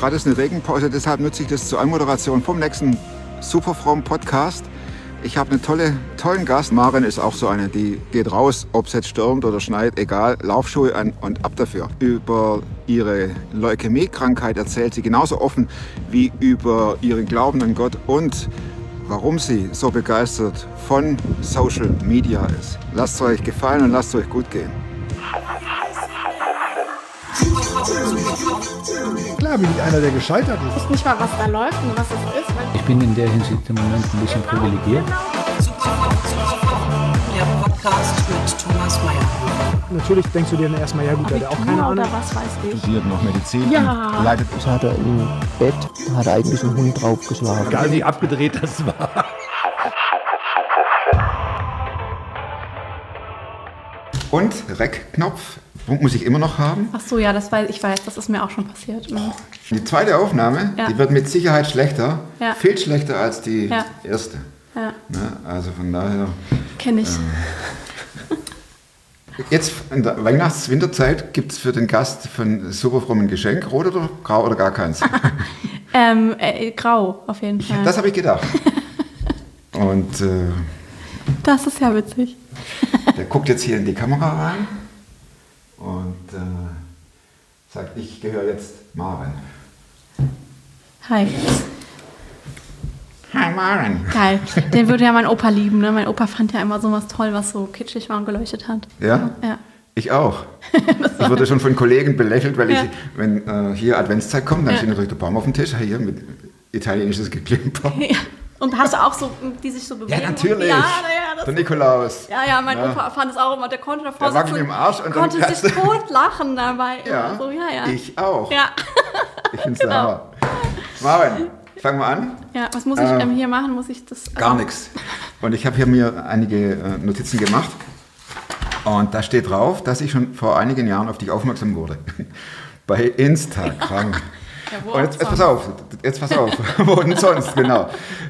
Gerade ist eine Regenpause, deshalb nutze ich das zur Anmoderation vom nächsten Superfrom-Podcast. Ich habe einen tollen Gast. Maren ist auch so eine, die geht raus, ob es jetzt stürmt oder schneit, egal, Laufschuhe an und ab dafür. Über ihre Leukämie-Krankheit erzählt sie genauso offen wie über ihren Glauben an Gott und warum sie so begeistert von Social Media ist. Lasst es euch gefallen und lasst es euch gut gehen. Klar bin ich einer, der gescheitert ist. Ich weiß nicht mal, was da läuft und was es ist. Ich bin in der Hinsicht im Moment ein bisschen privilegiert. Der Podcast mit Thomas Mayer. Natürlich denkst du dir dann erstmal, ja gut, der hat auch keine Ahnung. Oder was weiß ich. Studiert noch Medizin Ja. und leitet. Das hat er im Bett, hat er eigentlich einen Hund draufgeschlagen. Egal wie abgedreht das war. Und Rec-Knopf muss ich immer noch haben. Ach so, ja, ich weiß, das ist mir auch schon passiert. Die zweite Aufnahme, Ja. die wird mit Sicherheit schlechter, Ja. viel schlechter als die Ja. erste. Ja, Ne? Also von daher. kenne ich. Jetzt in der Weihnachts-Winterzeit gibt es für den Gast von Superfrom ein Geschenk, rot oder grau oder gar keins. Grau, auf jeden Fall. Das habe ich gedacht. Und Das ist ja witzig. der guckt jetzt hier in die Kamera rein und sagt, ich gehöre jetzt Maren. Hi. Hi Maren. Geil. Den würde ja mein Opa lieben, ne? Mein Opa fand ja immer sowas toll, was so kitschig war und geleuchtet hat. Ja? Ja. Ich auch. Ich wurde schon von Kollegen belächelt, weil Ja. ich, wenn hier Adventszeit kommt, dann Ja. steht natürlich der Baum auf dem Tisch, hier mit italienisches Geklimper. Ja. Und hast du auch so, die sich so bewegen? Ja, natürlich. Ja, das Der Nikolaus. ja, mein Ja. Opa fand es auch immer, der konnte davor Der wackelt sitzen, im Arsch und dann konnte kannst sich du- tot lachen dabei. Ja, So, ja. ich auch. Ja. Ich finde es Genau. der Hammer. Maren, fangen wir an. Ja, was muss ich hier machen? Muss ich das? Gar nichts. Und ich habe hier mir einige Notizen gemacht. Und da steht drauf, dass ich schon vor einigen Jahren auf dich aufmerksam wurde. Bei Instagram. Ja, wo Und auch jetzt sonst. pass auf. Wo denn sonst, genau.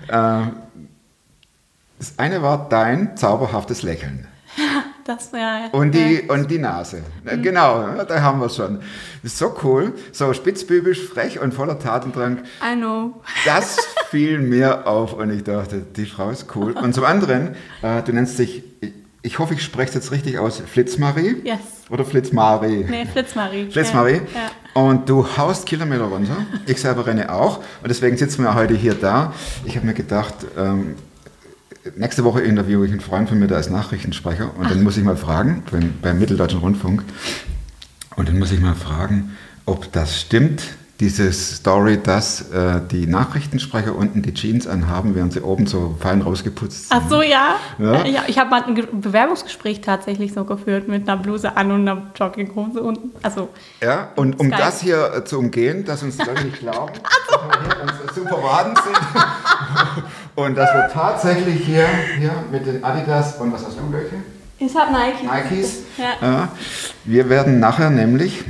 Das eine war dein zauberhaftes Lächeln. Das, ja. Und die Nase. Genau, da haben wir es schon. Das ist so cool, so spitzbübisch, frech und voller Tatendrang. I know. Das fiel mir auf und ich dachte, die Frau ist cool. Und zum anderen, du nennst dich, ich hoffe, ich spreche es jetzt richtig aus, Flitzmarie? Yes. Oder Flitzmarie? Nee, Flitzmarie. Flitzmarie. Ja. Und du haust Kilometer runter. Ich selber renne auch. Und deswegen sitzen wir heute hier da. Ich habe mir gedacht, nächste Woche interviewe ich einen Freund von mir, der ist Nachrichtensprecher. Und dann muss ich mal fragen, beim Mitteldeutschen Rundfunk, und dann muss ich mal fragen, ob das stimmt, diese Story, dass die Nachrichtensprecher unten die Jeans anhaben, während sie oben so fein rausgeputzt sind. Ach so, ja. Ja. Ich habe mal ein Bewerbungsgespräch tatsächlich so geführt mit einer Bluse an und einer Jogginghose unten. Also, Ja, und um Sky. das hier zu umgehen, dass uns die Leute nicht glauben, dass wir hier uns super verraten sind und dass wir tatsächlich hier mit den Adidas und was hast du welche? ich habe Nike. Nikes. Ja. Wir werden nachher nämlich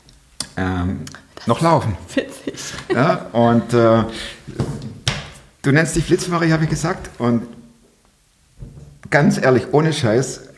noch laufen. Witzig. Ja, und du nennst dich Flitzmarie, habe ich gesagt. Und ganz ehrlich, ohne Scheiß,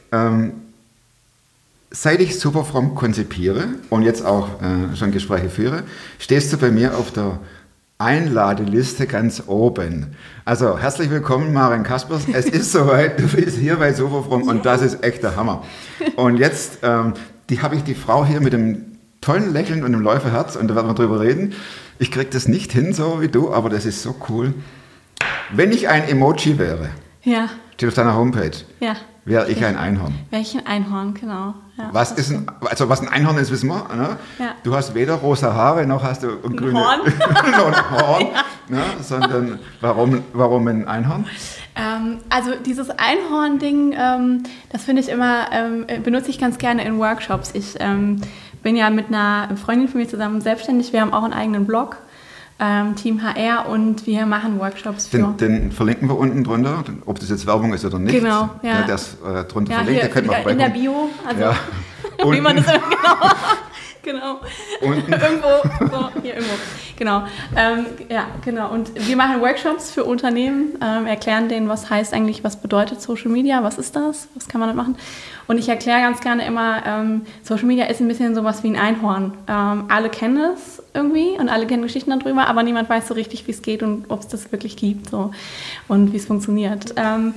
seit ich Superfrom konzipiere und jetzt auch schon Gespräche führe, stehst du bei mir auf der Einladeliste ganz oben. Also herzlich willkommen, Maren Kaspers. Es ist soweit, du bist hier bei Superfrom und das ist echt der Hammer. Und jetzt habe ich die Frau hier mit dem tollen Lächeln und dem Läuferherz und da werden wir drüber reden. Ich kriege das nicht hin, so wie du, aber das ist so cool. Wenn ich ein Emoji wäre, Ja, steht auf deiner Homepage, ja. wäre ich ein Einhorn. Welchen Einhorn, genau. Ja, Was das ist was ein Einhorn ist, wissen wir. Ne? Ja. Du hast weder rosa Haare noch hast du ein grünes Horn. noch ein Horn, ne? Sondern warum ein Einhorn? Also dieses Einhorn-Ding, das finde ich immer, benutze ich ganz gerne in Workshops. Ich bin ja mit einer Freundin von mir zusammen selbstständig. Wir haben auch einen eigenen Blog, Team HR, und wir machen Workshops für... Den verlinken wir unten drunter, ob das jetzt Werbung ist oder nicht. Genau, ja. Der ist drunter ja, verlinkt, hier, der könnte man in der Bio, also Ja. wie man das Unten. genau. Unten. Irgendwo, so, hier irgendwo. Genau. Ja, genau. Und wir machen Workshops für Unternehmen, erklären denen, was heißt eigentlich, was bedeutet Social Media, was ist das, was kann man damit machen. Und ich erkläre ganz gerne immer, Social Media ist ein bisschen sowas wie ein Einhorn. Alle kennen es, irgendwie und alle kennen Geschichten darüber, aber niemand weiß so richtig, wie es geht und ob es das wirklich gibt so, und wie es funktioniert.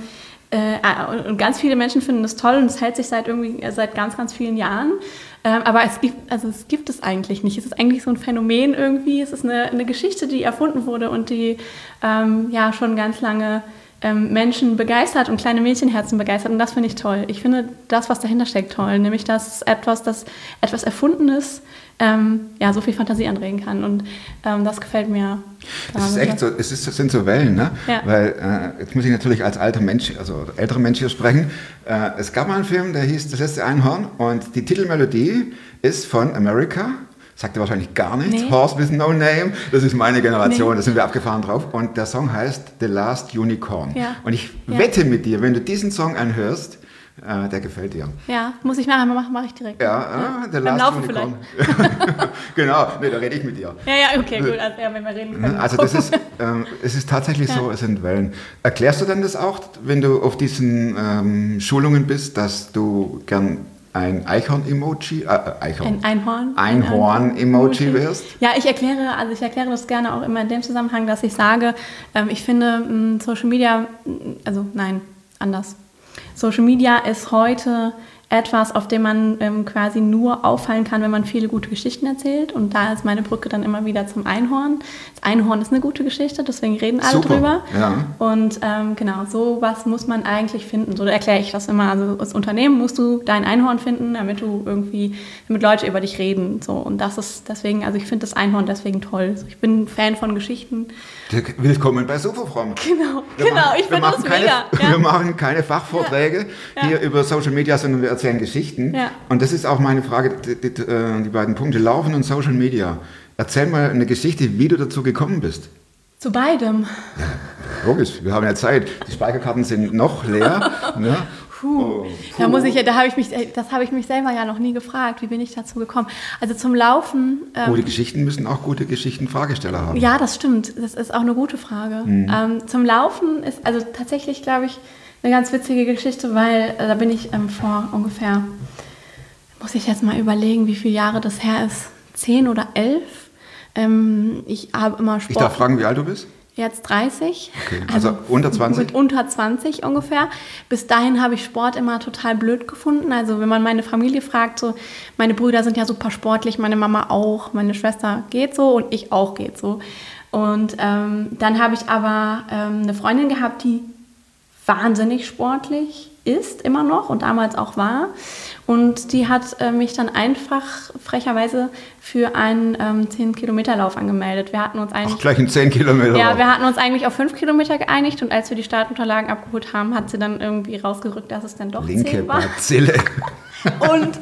Und ganz viele Menschen finden das toll und es hält sich seit ganz, ganz vielen Jahren. Aber es gibt es eigentlich nicht. Es ist eigentlich so ein Phänomen irgendwie. Es ist eine Geschichte, die erfunden wurde und die schon ganz lange Menschen begeistert und kleine Mädchenherzen begeistert. Und das finde ich toll. Ich finde das, was dahinter steckt, toll. Nämlich, dass etwas Erfundenes so viel Fantasie anregen kann. Und das gefällt mir. Es ist echt so, das sind so Wellen, ne? Ja. Weil jetzt muss ich natürlich als älterer Mensch hier sprechen. Es gab mal einen Film, der hieß Das letzte Einhorn und die Titelmelodie ist von America. Sagt dir wahrscheinlich gar nichts. Nee. Horse with no name. Das ist meine Generation, da sind wir abgefahren drauf. Und der Song heißt The Last Unicorn. Ja. Und ich wette mit dir, wenn du diesen Song anhörst, der gefällt dir. Ja, muss ich nachher mal machen, mache ich direkt. Ja, The Beim Last Laufen Unicorn. Genau, nee, da rede ich mit dir. Ja, okay, gut, also, wenn wir reden können. Also das ist, es ist tatsächlich so, es sind Wellen. Erklärst du dann das auch, wenn du auf diesen Schulungen bist, dass du gern ein Einhorn-Emoji, Einhorn-Emoji wärst? Ja, ich erkläre das gerne auch immer in dem Zusammenhang, dass ich sage, ich finde Social Media, anders. Social Media ist heute etwas, auf dem man quasi nur auffallen kann, wenn man viele gute Geschichten erzählt. Und da ist meine Brücke dann immer wieder zum Einhorn. Das Einhorn ist eine gute Geschichte, deswegen reden alle drüber. Ja. Und genau, so was muss man eigentlich finden. So erkläre ich das immer. Also als Unternehmen musst du dein Einhorn finden, damit Leute über dich reden. So. Und das ist deswegen, also ich finde das Einhorn deswegen toll. Also ich bin Fan von Geschichten. Willkommen bei Superfrom. Genau, ich finde das mega. Wir machen keine Fachvorträge hier über Social Media, sondern wir erzählen Geschichten. Ja. Und das ist auch meine Frage, die beiden Punkte, Laufen und Social Media. Erzähl mal eine Geschichte, wie du dazu gekommen bist. Zu beidem. Ja, logisch, wir haben ja Zeit. Die Speicherkarten sind noch leer. Ne? Das habe ich mich selber ja noch nie gefragt. Wie bin ich dazu gekommen? Also zum Laufen. Gute Geschichten müssen auch gute Geschichtenfragesteller haben. Ja, das stimmt. Das ist auch eine gute Frage. Zum Laufen ist also tatsächlich, glaube ich, eine ganz witzige Geschichte, weil da bin ich vor ungefähr, muss ich jetzt mal überlegen, wie viele Jahre das her ist, 10 oder 11. Ich habe immer Sport. Ich darf fragen, wie alt du bist? Jetzt 30. Okay, also unter 20? Mit unter 20 ungefähr. Bis dahin habe ich Sport immer total blöd gefunden. Also wenn man meine Familie fragt, so, meine Brüder sind ja super sportlich, meine Mama auch, meine Schwester geht so und ich auch geht so. Und dann habe ich aber eine Freundin gehabt, die wahnsinnig sportlich ist, immer noch und damals auch war. Und die hat mich dann einfach frecherweise für einen 10-Kilometer-Lauf angemeldet. Wir hatten uns eigentlich... Ach, gleich ein 10-Kilometer-Lauf. Ja, wir hatten uns eigentlich auf 5 Kilometer geeinigt und als wir die Startunterlagen abgeholt haben, hat sie dann irgendwie rausgerückt, dass es dann doch 10 war. Linke Bazille. Und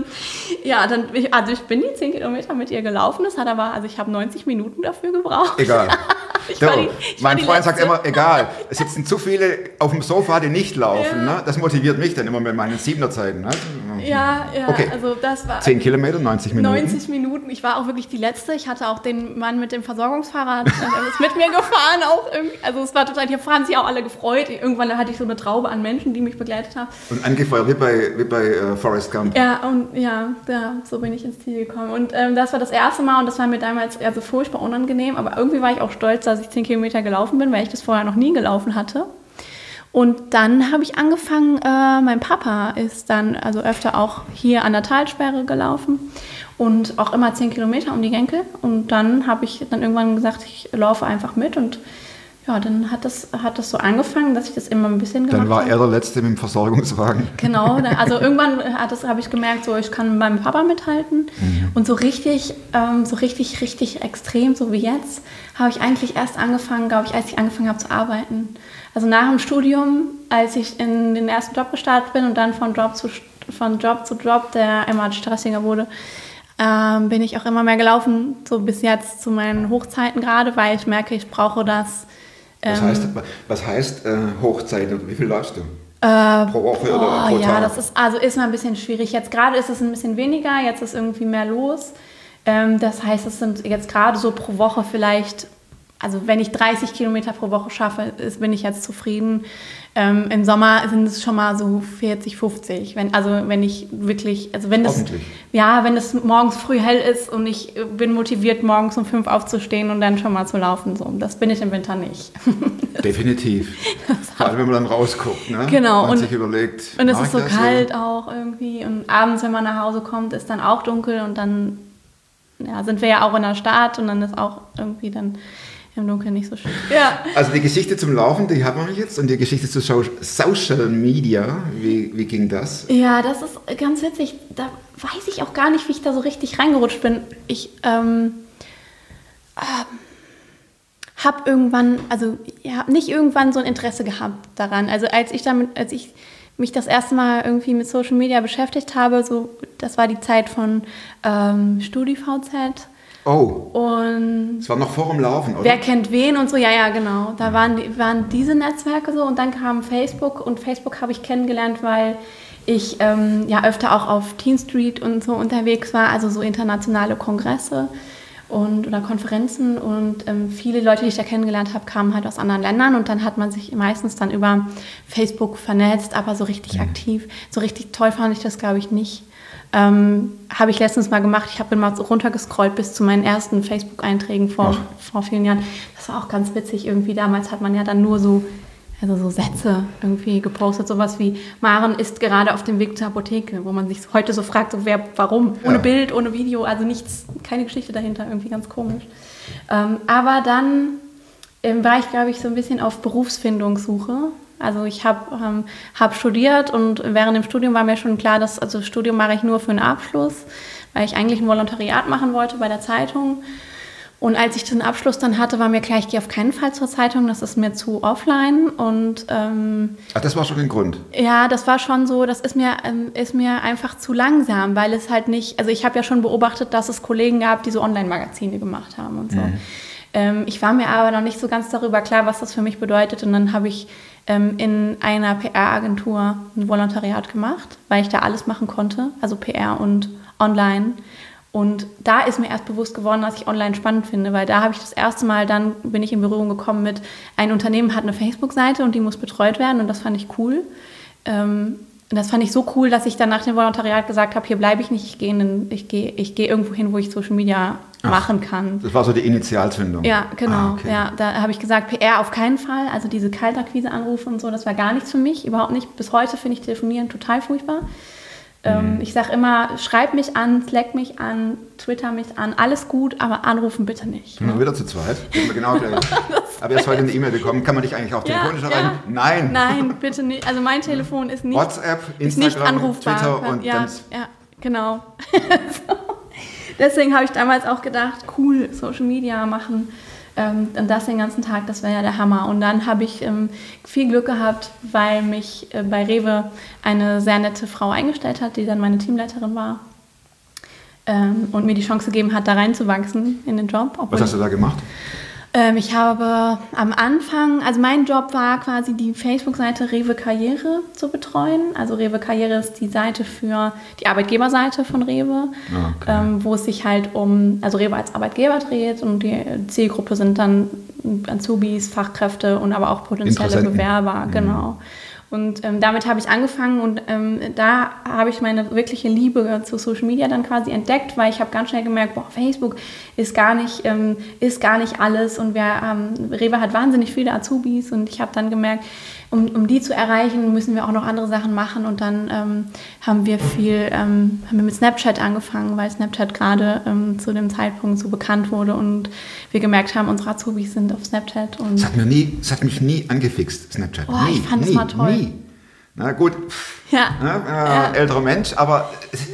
ich bin die 10 Kilometer mit ihr gelaufen. Das hat aber, ich habe 90 Minuten dafür gebraucht. Egal. Mein Freund sagt immer, egal, es sitzen zu viele auf dem Sofa, die nicht laufen. Ja. Ne? Das motiviert mich dann immer mit meinen 7er-Zeiten. Ne? Ja, okay. Also das war... 10 Kilometer, 90 Minuten. 90 Minuten. Ich war auch wirklich die Letzte. Ich hatte auch den Mann mit dem Versorgungsfahrrad, der ist mit mir gefahren auch irgendwie. Also es war total, hier haben sich auch alle gefreut. Irgendwann hatte ich so eine Traube an Menschen, die mich begleitet haben. Und angefeuert, wie bei Forrest Gump. Ja, so bin ich ins Ziel gekommen. Und das war das erste Mal und das war mir damals furchtbar unangenehm. Aber irgendwie war ich auch stolz, dass ich 10 Kilometer gelaufen bin, weil ich das vorher noch nie gelaufen hatte. Und dann habe ich angefangen, mein Papa ist dann öfter auch hier an der Talsperre gelaufen und auch immer 10 Kilometer um die Genkel. Und dann habe ich dann irgendwann gesagt, ich laufe einfach mit und ja, dann hat das so angefangen, dass ich das immer ein bisschen gemacht habe. Dann war er der Letzte mit dem Versorgungswagen. Genau, irgendwann habe ich gemerkt, so ich kann mit meinem Papa mithalten. Und so richtig extrem, so wie jetzt, habe ich eigentlich erst angefangen, glaube ich, als ich angefangen habe zu arbeiten. Also nach dem Studium, als ich in den ersten Job gestartet bin und dann von Job zu Job, der immer stressiger wurde, bin ich auch immer mehr gelaufen, so bis jetzt zu meinen Hochzeiten gerade, weil ich merke, ich brauche das. Was heißt Hochzeit und wie viel läufst du? Pro Woche oder pro Tag? Ja, das ist mal ein bisschen schwierig. Jetzt gerade ist es ein bisschen weniger, jetzt ist irgendwie mehr los. Das heißt, es sind jetzt gerade so pro Woche vielleicht also wenn ich 30 Kilometer pro Woche schaffe, bin ich jetzt zufrieden. Im Sommer sind es schon mal so 40, 50. Wenn es morgens früh hell ist und ich bin motiviert, morgens um 5 aufzustehen und dann schon mal zu laufen. So. Das bin ich im Winter nicht. Definitiv. Vor allem, wenn man dann rausguckt, ne? Genau. Und sich überlegt, und es ist so kalt auch irgendwie. Und abends, wenn man nach Hause kommt, ist dann auch dunkel und dann sind wir ja auch in der Stadt und dann ist auch irgendwie dann im Dunkeln nicht so schön. Ja. Also die Geschichte zum Laufen, die haben wir jetzt. Und die Geschichte zu Social Media, wie ging das? Ja, das ist ganz witzig. Da weiß ich auch gar nicht, wie ich da so richtig reingerutscht bin. Ich habe irgendwann, nicht irgendwann so ein Interesse gehabt daran. Also als ich mich das erste Mal irgendwie mit Social Media beschäftigt habe, so, das war die Zeit von StudiVZ. Oh, und das war noch vor dem Laufen, oder? Wer kennt wen und so, ja, genau. Da waren diese Netzwerke so und dann kam Facebook und Facebook habe ich kennengelernt, weil ich öfter auch auf Teen Street und so unterwegs war, also so internationale Kongresse oder Konferenzen und viele Leute, die ich da kennengelernt habe, kamen halt aus anderen Ländern und dann hat man sich meistens dann über Facebook vernetzt, aber so richtig aktiv, so richtig toll fand ich das, glaube ich, nicht. Habe ich letztens mal gemacht. Ich habe mal so runtergescrollt bis zu meinen ersten Facebook-Einträgen vor vielen Jahren. Das war auch ganz witzig irgendwie. Damals hat man ja dann nur so Sätze irgendwie gepostet. Sowas wie, Maren ist gerade auf dem Weg zur Apotheke, wo man sich heute so fragt, so warum? Ohne Bild, ohne Video, also nichts, keine Geschichte dahinter, irgendwie ganz komisch. Aber dann war ich, glaube ich, so ein bisschen auf Berufsfindungssuche. Also ich habe studiert und während dem Studium war mir schon klar, dass das Studium mache ich nur für einen Abschluss, weil ich eigentlich ein Volontariat machen wollte bei der Zeitung. Und als ich den Abschluss dann hatte, war mir klar, ich gehe auf keinen Fall zur Zeitung, das ist mir zu offline. Und das war schon ein Grund? Ja, das war schon so, das ist mir einfach zu langsam, weil es halt nicht, also ich habe ja schon beobachtet, dass es Kollegen gab, die so Online-Magazine gemacht haben und so. Ich war mir aber noch nicht so ganz darüber klar, was das für mich bedeutet. Und dann habe ich in einer PR-Agentur ein Volontariat gemacht, weil ich da alles machen konnte, also PR und Online. Und da ist mir erst bewusst geworden, dass ich Online spannend finde, weil da habe ich das erste Mal, dann bin ich in Berührung gekommen mit, ein Unternehmen hat eine Facebook-Seite und die muss betreut werden und das fand ich cool. Und das fand ich so cool, dass ich dann nach dem Volontariat gesagt habe, hier bleibe ich nicht, ich gehe irgendwo hin, wo ich Social Media machen kann. Das war so die Initialzündung. Ja, genau. Okay. Ja, da habe ich gesagt, PR auf keinen Fall. Also diese Kaltakquise-Anrufe und so, das war gar nichts für mich, überhaupt nicht. Bis heute finde ich Telefonieren total furchtbar. Ich sage immer, schreib mich an, Slack mich an, Twitter mich an, alles gut, aber anrufen bitte nicht. Sind wir wieder zu zweit? Genau gleich. Aber erst heute eine E-Mail bekommen. Kann man dich eigentlich auch telefonisch erreichen? Nein. Nein, bitte nicht. Also mein Telefon ist nicht, WhatsApp, Instagram, ist nicht anrufbar. Twitter und ja, genau. So. Deswegen habe ich damals auch gedacht, cool, Social Media machen und das den ganzen Tag, das wäre ja der Hammer. Und dann habe ich viel Glück gehabt, weil mich bei Rewe eine sehr nette Frau eingestellt hat, die dann meine Teamleiterin war und mir die Chance gegeben hat, da reinzuwachsen in den Job. Was hast du da gemacht? Ich habe am Anfang, also mein Job war quasi die Facebook-Seite Rewe Karriere zu betreuen. Also Rewe Karriere ist die Seite für die Arbeitgeberseite von Rewe, wo es sich halt also Rewe als Arbeitgeber dreht und die Zielgruppe sind dann Azubis, Fachkräfte und aber auch potenzielle Bewerber, genau. Und damit habe ich angefangen und da habe ich meine wirkliche Liebe zu Social Media dann quasi entdeckt, weil ich habe ganz schnell gemerkt, Facebook ist gar nicht alles und Rewe hat wahnsinnig viele Azubis und ich habe dann gemerkt, um die zu erreichen, müssen wir auch noch andere Sachen machen und dann haben wir mit Snapchat angefangen, weil Snapchat gerade zu dem Zeitpunkt so bekannt wurde und wir gemerkt haben, unsere Azubis sind auf Snapchat. Und Es hat mich nie angefixt, Snapchat. Ich fand es mal toll. Nie. Na gut, älterer Mensch, aber...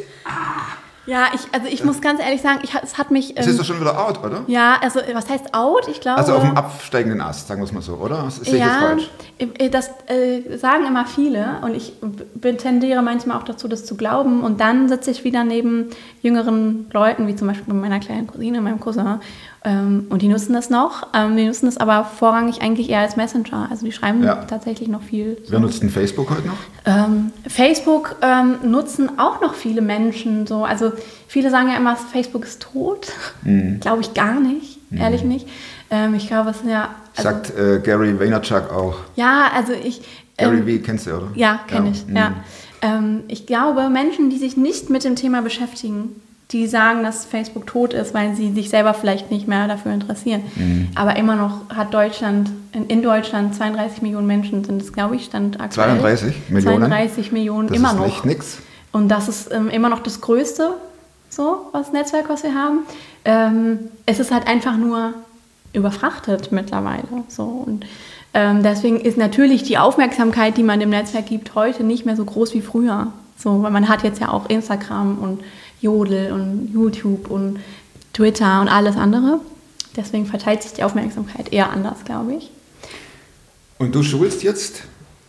Ja, ich muss ganz ehrlich sagen, es hat mich... Es ist doch schon wieder out, oder? Ja, also was heißt out? Ich glaube... Also auf dem absteigenden Ast, sagen wir es mal so, oder? Sehe ich das falsch? Das sagen immer viele und ich tendiere manchmal auch dazu, das zu glauben. Und dann sitze ich wieder neben jüngeren Leuten, wie zum Beispiel meiner kleinen Cousine, meinem Cousin. Und die nutzen das noch. Die nutzen das aber vorrangig eigentlich eher als Messenger. Also die schreiben tatsächlich noch viel. So. Wer nutzt denn Facebook heute noch? Facebook nutzen auch noch viele Menschen. So. Also viele sagen ja immer, Facebook ist tot. Glaube ich gar nicht, ehrlich nicht. Ich glaube, es sind ja... Also, Sagt Gary Vaynerchuk auch. ja, also ich... Gary V kennst du, oder? Ja, kenne ich, Mhm. ja. Ich glaube, Menschen, die sich nicht mit dem Thema beschäftigen, die sagen, dass Facebook tot ist, weil sie sich selber vielleicht nicht mehr dafür interessieren. Aber immer noch hat Deutschland, in Deutschland 32 Millionen Menschen sind es, glaube ich, stand aktuell. 32 Millionen? 32 Millionen, Das immer ist noch. nicht nix. Und das ist immer noch das Größte, so, was Netzwerk, was wir haben. Es ist halt einfach nur überfrachtet mittlerweile. So. Und deswegen ist natürlich die Aufmerksamkeit, die man dem Netzwerk gibt, heute nicht mehr so groß wie früher. So, weil man hat jetzt ja auch Instagram und Jodel und YouTube und Twitter und alles andere. Deswegen verteilt sich die Aufmerksamkeit eher anders, glaube ich. Und du schulst jetzt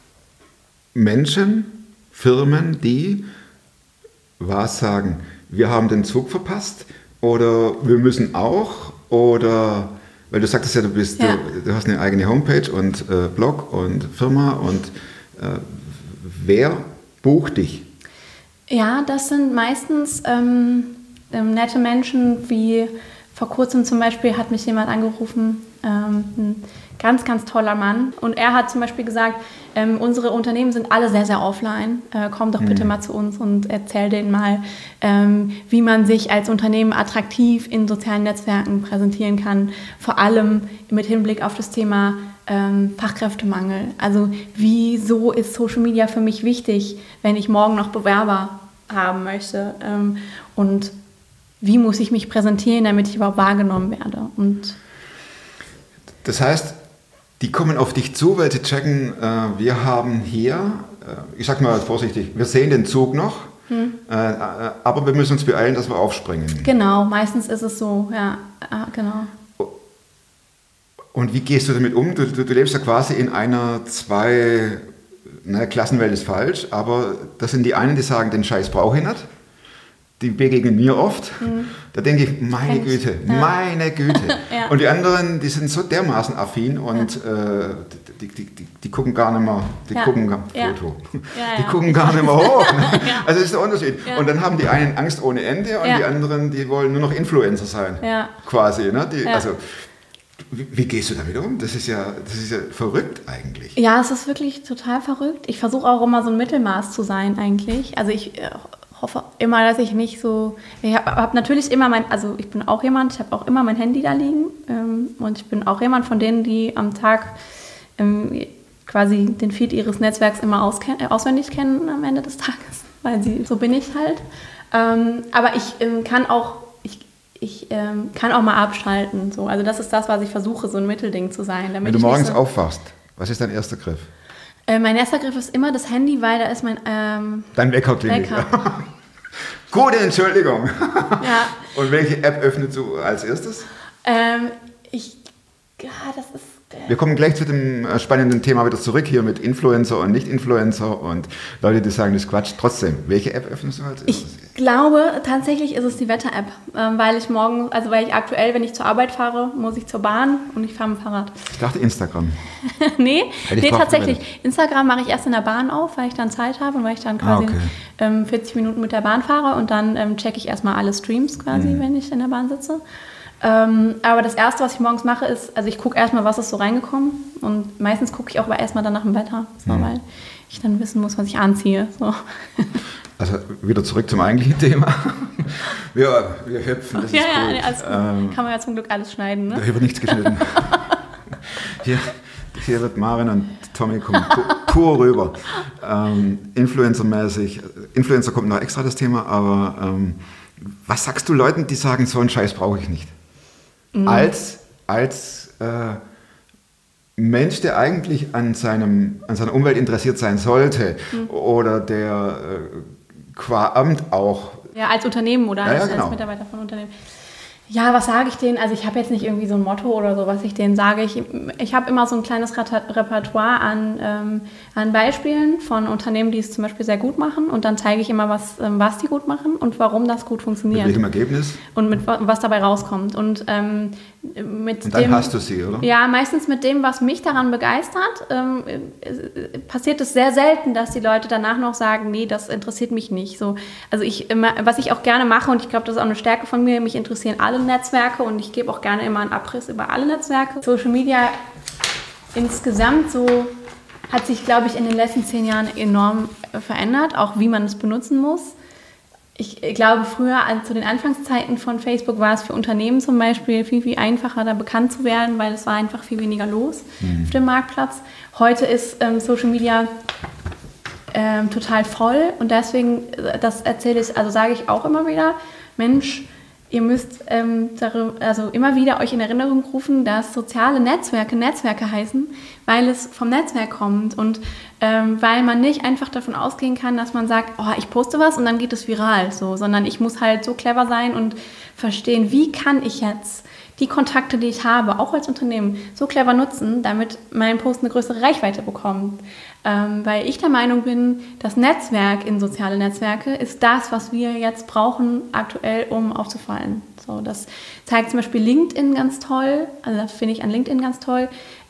Menschen, Firmen, die was sagen, wir haben den Zug verpasst oder wir müssen auch oder, weil du sagtest ja, du hast eine eigene Homepage und Blog und Firma und wer bucht dich? Ja, das sind meistens nette Menschen, wie vor kurzem zum Beispiel hat mich jemand angerufen, ein ganz, ganz toller Mann. Und er hat zum Beispiel gesagt, unsere Unternehmen sind alle sehr, sehr offline. Komm doch bitte mal zu uns und erzähl denen mal, wie man sich als Unternehmen attraktiv in sozialen Netzwerken präsentieren kann. Vor allem mit Hinblick auf das Thema Fachkräftemangel. Also wieso ist Social Media für mich wichtig, wenn ich morgen noch Bewerber haben möchte? Und wie muss ich mich präsentieren, damit ich überhaupt wahrgenommen werde? Und das heißt, die kommen auf dich zu, weil sie checken, wir haben hier, ich sag mal vorsichtig, wir sehen den Zug noch, aber wir müssen uns beeilen, dass wir aufspringen. Genau, meistens ist es so, ja, genau. Und wie gehst du damit um? Du lebst ja quasi in einer Klassenwelt ist falsch, aber das sind die einen, die sagen, den Scheiß brauche ich nicht. Die begegnen mir oft. Da denke ich, meine Güte. Ja. Und die anderen, die sind so dermaßen affin und die gucken gar nicht mehr, die gucken gar nicht mehr hoch. Ne? Also das ist der Unterschied. Ja. Und dann haben die einen Angst ohne Ende und die anderen, die wollen nur noch Influencer sein. Ja. Quasi. Ne? Also, wie gehst du damit um? Das ist ja verrückt eigentlich. Ja, es ist wirklich total verrückt. Ich versuche auch immer so ein Mittelmaß zu sein eigentlich. Also ich hoffe immer, dass ich nicht so... Ich habe natürlich immer ich bin auch jemand, ich habe auch immer mein Handy da liegen. Und ich bin auch jemand von denen, die am Tag quasi den Feed ihres Netzwerks immer auswendig kennen am Ende des Tages. Weil so bin ich halt. Aber ich kann auch mal abschalten. So. Also das ist das, was ich versuche, so ein Mittelding zu sein. Wenn du morgens aufwachst, was ist dein erster Griff? Mein erster Griff ist immer das Handy, weil da ist mein... Dein Wecker klingelt. Gute Entschuldigung. Ja. Und welche App öffnest du als erstes? Das ist... Wir kommen gleich zu dem spannenden Thema wieder zurück, hier mit Influencer und Nicht-Influencer und Leute, die sagen, das ist Quatsch. Trotzdem, welche App öffnest du als erstes? Ich glaube, tatsächlich ist es die Wetter-App, weil ich aktuell, wenn ich zur Arbeit fahre, muss ich zur Bahn und ich fahre mit dem Fahrrad. Ich dachte Instagram. Nee, tatsächlich. Instagram mache ich erst in der Bahn auf, weil ich dann Zeit habe und weil ich dann quasi 40 Minuten mit der Bahn fahre und dann checke ich erstmal alle Streams quasi, wenn ich in der Bahn sitze. Aber das Erste, was ich morgens mache, ist, also ich gucke erstmal, was ist so reingekommen und meistens gucke ich auch erstmal dann nach dem Wetter, so, weil ich dann wissen muss, was ich anziehe. So. Also wieder zurück zum eigentlichen Thema. Wir hüpfen, das ist gut. Alles gut. Kann man ja zum Glück alles schneiden, ne? Hier wird nichts geschnitten. Hier wird Maren und Tommy kommen pur rüber. Influencer-mäßig. Influencer kommt noch extra das Thema, aber was sagst du Leuten, die sagen, so einen Scheiß brauche ich nicht? Als Mensch, der eigentlich an seiner Umwelt interessiert sein sollte oder der qua Amt auch... Ja, als Unternehmen oder als Mitarbeiter von Unternehmen. Ja, was sage ich denen? Also ich habe jetzt nicht irgendwie so ein Motto oder so, was ich denen sage. Ich habe immer so ein kleines Repertoire an Beispielen von Unternehmen, die es zum Beispiel sehr gut machen. Und dann zeige ich immer, was die gut machen und warum das gut funktioniert. Mit welchem Ergebnis? Und was dabei rauskommt. Und Und dann hast du sie, oder? Ja, meistens mit dem, was mich daran begeistert, passiert es sehr selten, dass die Leute danach noch sagen, nee, das interessiert mich nicht. So, also was ich auch gerne mache, und ich glaube, das ist auch eine Stärke von mir, mich interessieren alle Netzwerke und ich gebe auch gerne immer einen Abriss über alle Netzwerke. Social Media insgesamt so hat sich, glaube ich, in den letzten 10 Jahren enorm verändert, auch wie man es benutzen muss. Ich glaube, früher zu den Anfangszeiten von Facebook war es für Unternehmen zum Beispiel viel, viel einfacher, da bekannt zu werden, weil es war einfach viel weniger los auf dem Marktplatz. Heute ist Social Media total voll und deswegen, das erzähle ich, also sage ich auch immer wieder, Mensch, ihr müsst immer wieder euch in Erinnerung rufen, dass soziale Netzwerke heißen, weil es vom Netzwerk kommt und weil man nicht einfach davon ausgehen kann, dass man sagt, oh, ich poste was und dann geht es viral, so, sondern ich muss halt so clever sein und verstehen, wie kann ich jetzt die Kontakte, die ich habe, auch als Unternehmen, so clever nutzen, damit mein Post eine größere Reichweite bekommt. Weil ich der Meinung bin, das Netzwerk in soziale Netzwerke ist das, was wir jetzt brauchen aktuell, um aufzufallen. So, das zeigt zum Beispiel LinkedIn ganz toll, also das finde ich an LinkedIn ganz toll.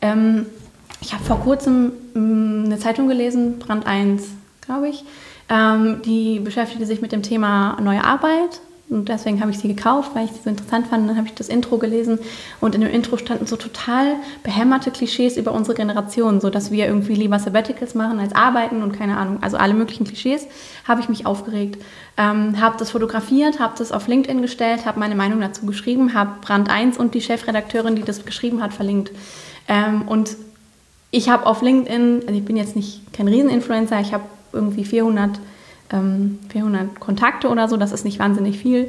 Ich habe vor kurzem eine Zeitung gelesen, Brand 1, glaube ich, die beschäftigte sich mit dem Thema neue Arbeit. Und deswegen habe ich sie gekauft, weil ich sie so interessant fand. Und dann habe ich das Intro gelesen und in dem Intro standen so total behämmerte Klischees über unsere Generation, so dass wir irgendwie lieber Sabbaticals machen als arbeiten und keine Ahnung, also alle möglichen Klischees, habe ich mich aufgeregt. Habe das fotografiert, habe das auf LinkedIn gestellt, habe meine Meinung dazu geschrieben, habe Brand 1 und die Chefredakteurin, die das geschrieben hat, verlinkt. Und ich habe auf LinkedIn, also ich bin jetzt kein Rieseninfluencer, ich habe irgendwie 400 Kontakte oder so, das ist nicht wahnsinnig viel.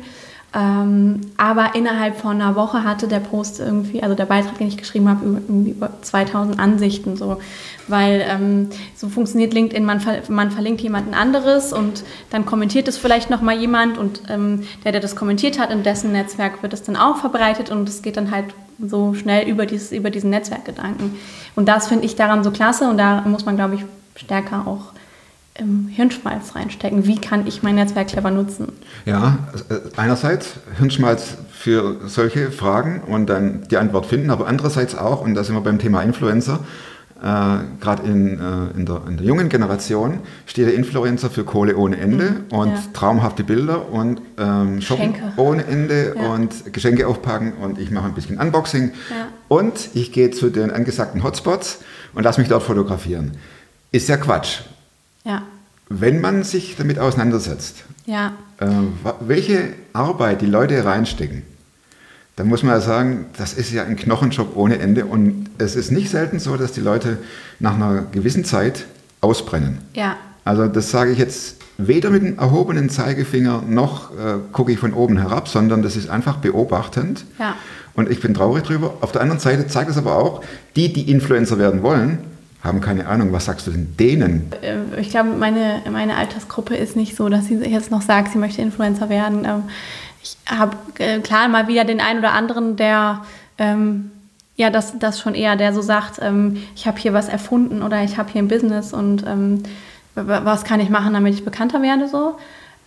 Aber innerhalb von einer Woche hatte der Post irgendwie, also der Beitrag, den ich geschrieben habe, über 2000 Ansichten. So. Weil so funktioniert LinkedIn, man verlinkt jemanden anderes und dann kommentiert es vielleicht nochmal jemand und der das kommentiert hat, in dessen Netzwerk wird es dann auch verbreitet und es geht dann halt so schnell über diesen Netzwerkgedanken. Und das finde ich daran so klasse und da muss man, glaube ich, stärker auch Hirnschmalz reinstecken. Wie kann ich mein Netzwerk clever nutzen? Ja, einerseits Hirnschmalz für solche Fragen und dann die Antwort finden, aber andererseits auch, und da sind wir beim Thema Influencer, gerade in der jungen Generation steht der Influencer für Kohle ohne Ende und traumhafte Bilder und Shoppen ohne Ende und Geschenke aufpacken und ich mache ein bisschen Unboxing und ich gehe zu den angesagten Hotspots und lasse mich dort fotografieren. Ist ja Quatsch. Ja. Wenn man sich damit auseinandersetzt, welche Arbeit die Leute reinstecken, dann muss man ja sagen, das ist ja ein Knochenjob ohne Ende und es ist nicht selten so, dass die Leute nach einer gewissen Zeit ausbrennen. Ja. Also das sage ich jetzt weder mit dem erhobenen Zeigefinger noch gucke ich von oben herab, sondern das ist einfach beobachtend. Ja. Und ich bin traurig drüber. Auf der anderen Seite zeigt es aber auch, die Influencer werden wollen, haben keine Ahnung. Was sagst du denn denen? Ich glaube, meine Altersgruppe ist nicht so, dass sie jetzt noch sagt, sie möchte Influencer werden. Ich habe klar mal wieder den einen oder anderen, der das schon eher, der so sagt, ich habe hier was erfunden oder ich habe hier ein Business und was kann ich machen, damit ich bekannter werde so.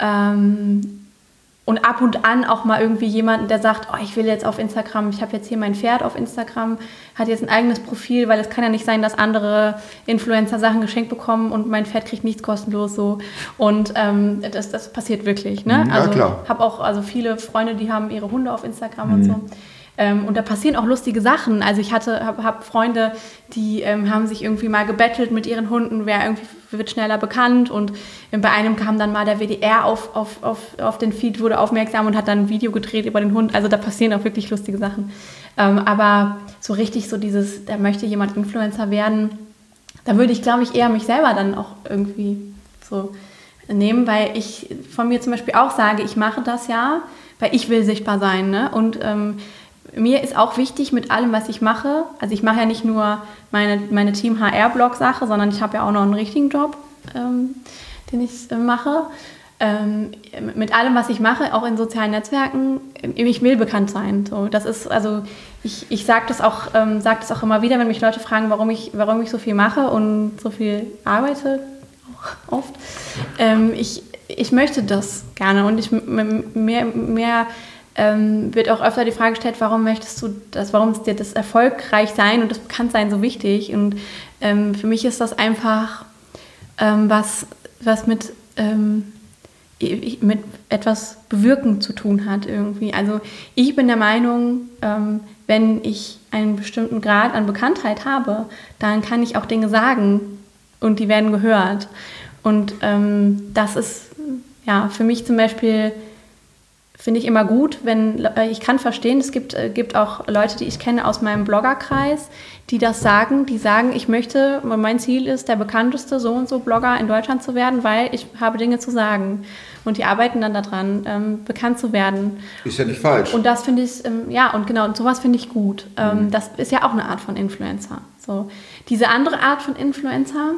Und ab und an auch mal irgendwie jemanden, der sagt, oh, ich will jetzt auf Instagram, ich habe jetzt hier mein Pferd auf Instagram, hat jetzt ein eigenes Profil, weil es kann ja nicht sein, dass andere Influencer Sachen geschenkt bekommen und mein Pferd kriegt nichts kostenlos so. Und das passiert wirklich. Ne? Ja, also klar. Habe auch viele Freunde, die haben ihre Hunde auf Instagram und so. Und da passieren auch lustige Sachen. Also ich habe Freunde, die haben sich irgendwie mal gebettelt mit ihren Hunden, wer irgendwie wird schneller bekannt. Und bei einem kam dann mal der WDR auf den Feed, wurde aufmerksam und hat dann ein Video gedreht über den Hund. Also da passieren auch wirklich lustige Sachen. Aber so richtig so dieses, da möchte jemand Influencer werden, da würde ich, glaube ich, eher mich selber dann auch irgendwie so nehmen, weil ich von mir zum Beispiel auch sage, ich mache das ja, weil ich will sichtbar sein, ne? Und mir ist auch wichtig mit allem, was ich mache, also ich mache ja nicht nur meine Team-HR-Blog-Sache, sondern ich habe ja auch noch einen richtigen Job, den ich mache. Mit allem, was ich mache, auch in sozialen Netzwerken, ich will bekannt sein. So, das ist, also ich sage das auch immer wieder, wenn mich Leute fragen, warum ich so viel mache und so viel arbeite, auch oft. Ich möchte das gerne und mehr wird auch öfter die Frage gestellt, warum möchtest du das, warum ist dir das erfolgreich sein und das Bekanntsein so wichtig? Und für mich ist das einfach was mit etwas Bewirken zu tun hat irgendwie. Also ich bin der Meinung, wenn ich einen bestimmten Grad an Bekanntheit habe, dann kann ich auch Dinge sagen und die werden gehört. Und das ist ja für mich zum Beispiel, finde ich immer gut, wenn ich kann verstehen, es gibt auch Leute, die ich kenne aus meinem Bloggerkreis, die das sagen, ich möchte, mein Ziel ist, der bekannteste so und so Blogger in Deutschland zu werden, weil ich habe Dinge zu sagen. Und die arbeiten dann daran, bekannt zu werden. Ist ja nicht falsch. Und das finde ich, und sowas finde ich gut. Das ist ja auch eine Art von Influencer. So. Diese andere Art von Influencer,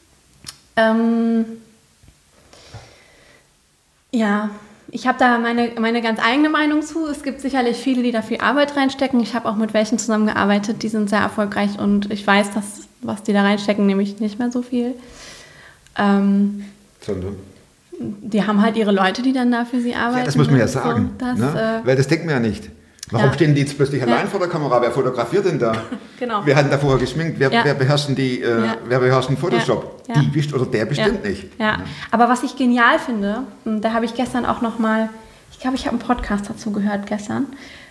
ich habe da meine ganz eigene Meinung zu. Es gibt sicherlich viele, die da viel Arbeit reinstecken. Ich habe auch mit welchen zusammengearbeitet, die sind sehr erfolgreich und ich weiß, dass was die da reinstecken, nämlich nicht mehr so viel. Sondern? Die haben halt ihre Leute, die dann da für sie arbeiten. Ja, das muss man ja sagen, so, weil das denkt man ja nicht. Warum stehen die jetzt plötzlich allein vor der Kamera? Wer fotografiert denn da? Genau. Wir hatten da vorher geschminkt. Wer beherrscht den Photoshop? Ja. Die bestimmt oder der bestimmt nicht. Ja, aber was ich genial finde, und da habe ich gestern auch nochmal, ich glaube, ich habe einen Podcast dazu gehört gestern,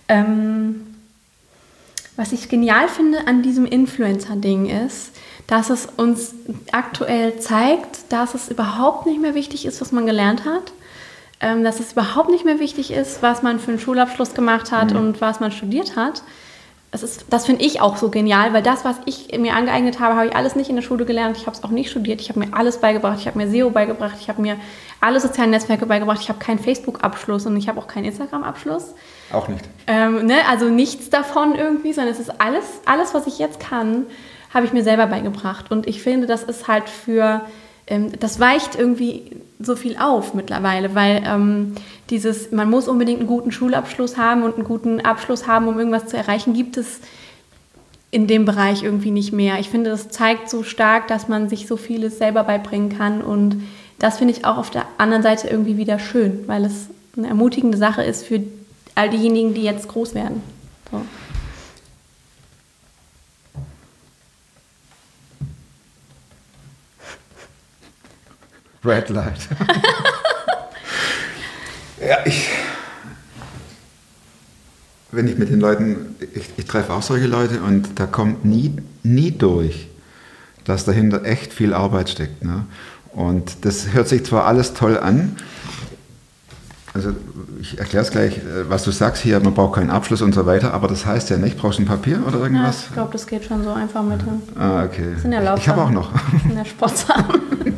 was ich genial finde an diesem Influencer-Ding ist, dass es uns aktuell zeigt, dass es überhaupt nicht mehr wichtig ist, was man gelernt hat. Dass es überhaupt nicht mehr wichtig ist, was man für einen Schulabschluss gemacht hat und was man studiert hat. Das finde ich auch so genial, weil das, was ich mir angeeignet habe, habe ich alles nicht in der Schule gelernt. Ich habe es auch nicht studiert. Ich habe mir alles beigebracht. Ich habe mir SEO beigebracht. Ich habe mir alle sozialen Netzwerke beigebracht. Ich habe keinen Facebook-Abschluss und ich habe auch keinen Instagram-Abschluss. Auch nicht. Also nichts davon irgendwie, sondern es ist alles, was ich jetzt kann, habe ich mir selber beigebracht. Und ich finde, das ist halt das weicht irgendwie so viel auf mittlerweile, weil man muss unbedingt einen guten Schulabschluss haben und einen guten Abschluss haben, um irgendwas zu erreichen, gibt es in dem Bereich irgendwie nicht mehr. Ich finde, das zeigt so stark, dass man sich so vieles selber beibringen kann und das finde ich auch auf der anderen Seite irgendwie wieder schön, weil es eine ermutigende Sache ist für all diejenigen, die jetzt groß werden. So. Red Light. Ja, wenn ich mit den Leuten, ich treffe auch solche Leute und da kommt nie durch, dass dahinter echt viel Arbeit steckt. Ne? Und das hört sich zwar alles toll an, also ich erkläre es gleich, was du sagst hier, man braucht keinen Abschluss und so weiter, aber das heißt ja nicht, brauchst du ein Papier oder irgendwas? Ja, ich glaube, das geht schon so einfach mit dem. Ah, okay. Das sind ja ich habe auch noch. In der Sportsachen.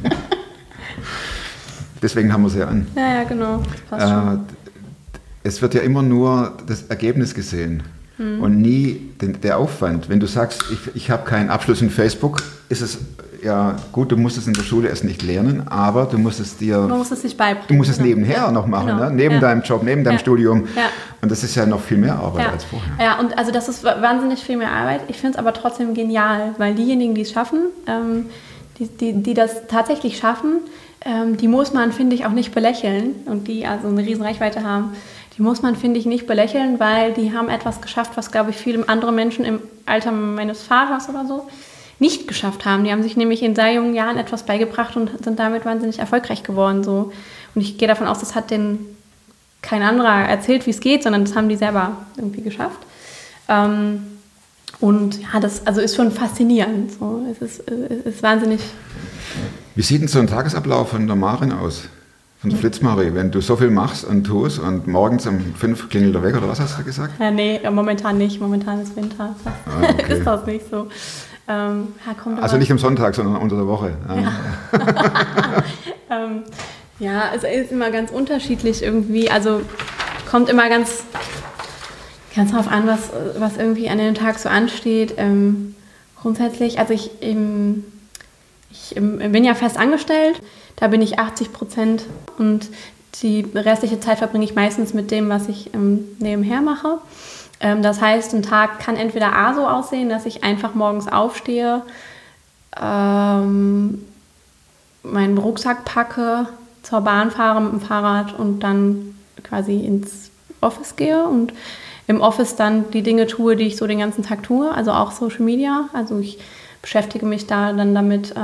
Deswegen haben wir sie ja an. Ja, genau. Das passt schon. Es wird ja immer nur das Ergebnis gesehen und nie der Aufwand. Wenn du sagst, ich habe keinen Abschluss in Facebook, ist es ja gut, du musst es in der Schule erst nicht lernen, aber du musst es dir... Man muss es sich beibringen. Du musst es nebenher noch machen, genau. Ne? Neben deinem Job, neben deinem Studium. Ja. Und das ist ja noch viel mehr Arbeit als vorher. Ja, und also das ist wahnsinnig viel mehr Arbeit. Ich finde es aber trotzdem genial, weil diejenigen, die es schaffen, die das tatsächlich schaffen, die muss man, finde ich, auch nicht belächeln und die also eine riesen Reichweite haben, die muss man, finde ich, nicht belächeln, weil die haben etwas geschafft, was, glaube ich, viele andere Menschen im Alter meines Vaters oder so nicht geschafft haben. Die haben sich nämlich in sehr jungen Jahren etwas beigebracht und sind damit wahnsinnig erfolgreich geworden. So. Und ich gehe davon aus, das hat denen kein anderer erzählt, wie es geht, sondern das haben die selber irgendwie geschafft. Und ja, das ist schon faszinierend. So. Es ist wahnsinnig... Wie sieht denn so ein Tagesablauf von der Marin aus? Von der Flitzmarie, wenn du so viel machst und tust und morgens um 5 klingelt er weg, oder was hast du gesagt? Ja, nee, momentan nicht. Momentan ist Winter. Okay. Ist das nicht so. Also nicht am Sonntag, sondern unter der Woche. Ja, es ist immer ganz unterschiedlich irgendwie. Also kommt immer ganz darauf an, was irgendwie an dem Tag so ansteht. Grundsätzlich, also ich bin ja fest angestellt, da bin ich 80% und die restliche Zeit verbringe ich meistens mit dem, was ich nebenher mache. Das heißt, ein Tag kann entweder so aussehen, dass ich einfach morgens aufstehe, meinen Rucksack packe, zur Bahn fahre mit dem Fahrrad und dann quasi ins Office gehe und im Office dann die Dinge tue, die ich so den ganzen Tag tue, also auch Social Media. Also ich beschäftige mich da dann damit,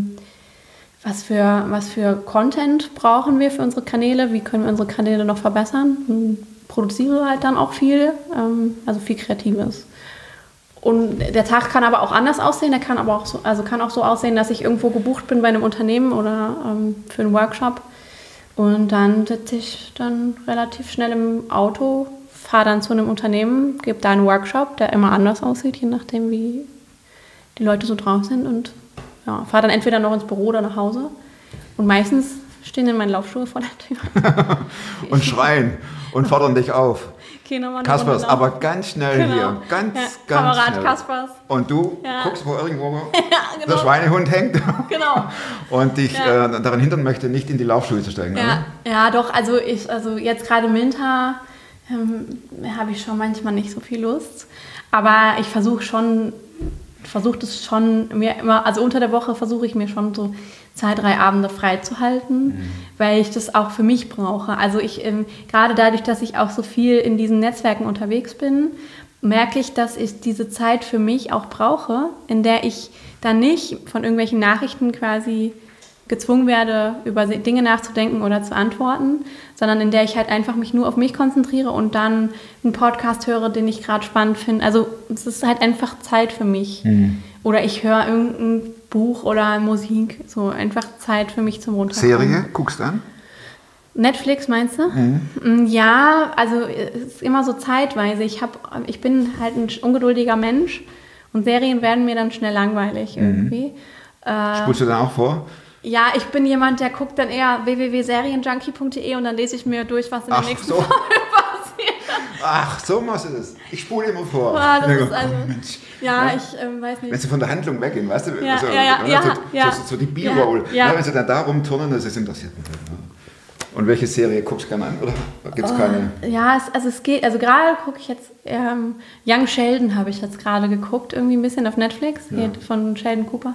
was für Content brauchen wir für unsere Kanäle, wie können wir unsere Kanäle noch verbessern. Und produziere halt dann auch viel, also viel Kreatives. Und der Tag kann aber auch anders aussehen, der kann aber auch so, also kann auch so aussehen, dass ich irgendwo gebucht bin bei einem Unternehmen oder für einen Workshop. Und dann sitze ich dann relativ schnell im Auto, fahre dann zu einem Unternehmen, gebe da einen Workshop, der immer anders aussieht, je nachdem, wie die Leute so drauf sind. Und ja, fahre dann entweder noch ins Büro oder nach Hause. Und meistens stehen dann meine Laufschuhe vor der Tür. Und schreien und fordern dich auf. Kaspers, aber ganz schnell hier. Ganz Kamerad schnell. Kaspers. Und du guckst, wo irgendwo genau. der Schweinehund hängt. Genau. Und dich daran hindern möchte, nicht in die Laufschuhe zu steigen. Ja, doch. Also jetzt gerade im Winter habe ich schon manchmal nicht so viel Lust. Aber ich versuche das schon mir immer, also unter der Woche versuche ich mir schon so 2-3 Abende frei zu halten, weil ich das auch für mich brauche. Also ich, gerade dadurch, dass ich auch so viel in diesen Netzwerken unterwegs bin, merke ich, dass ich diese Zeit für mich auch brauche, in der ich dann nicht von irgendwelchen Nachrichten quasi gezwungen werde, über Dinge nachzudenken oder zu antworten, sondern in der ich halt einfach mich nur auf mich konzentriere und dann einen Podcast höre, den ich gerade spannend finde. Also es ist halt einfach Zeit für mich. Oder ich höre irgendein Buch oder Musik, so einfach Zeit für mich zum Runterkommen. Serie, guckst du an? Netflix meinst du? Ja, also es ist immer so zeitweise. Ich bin halt ein ungeduldiger Mensch und Serien werden mir dann schnell langweilig irgendwie. Spulst du dann auch vor? Ja, ich bin jemand, der guckt dann eher www.serienjunkie.de und dann lese ich mir durch, was in der nächsten Folge passiert. Ach, so machst du das. Ich spule immer vor. Ja, das ist also, Mensch. Ja, ich weiß nicht. Wenn sie von der Handlung weggehen, weißt du? Ja, so die B-Roll. Ja. Wenn sie dann da rumturnen, das interessiert mich. Und welche Serie guckst du gerne an? Oder gibt es keine? Ja, es geht. Also gerade gucke ich jetzt Young Sheldon habe ich jetzt gerade geguckt, irgendwie ein bisschen auf Netflix, von Sheldon Cooper.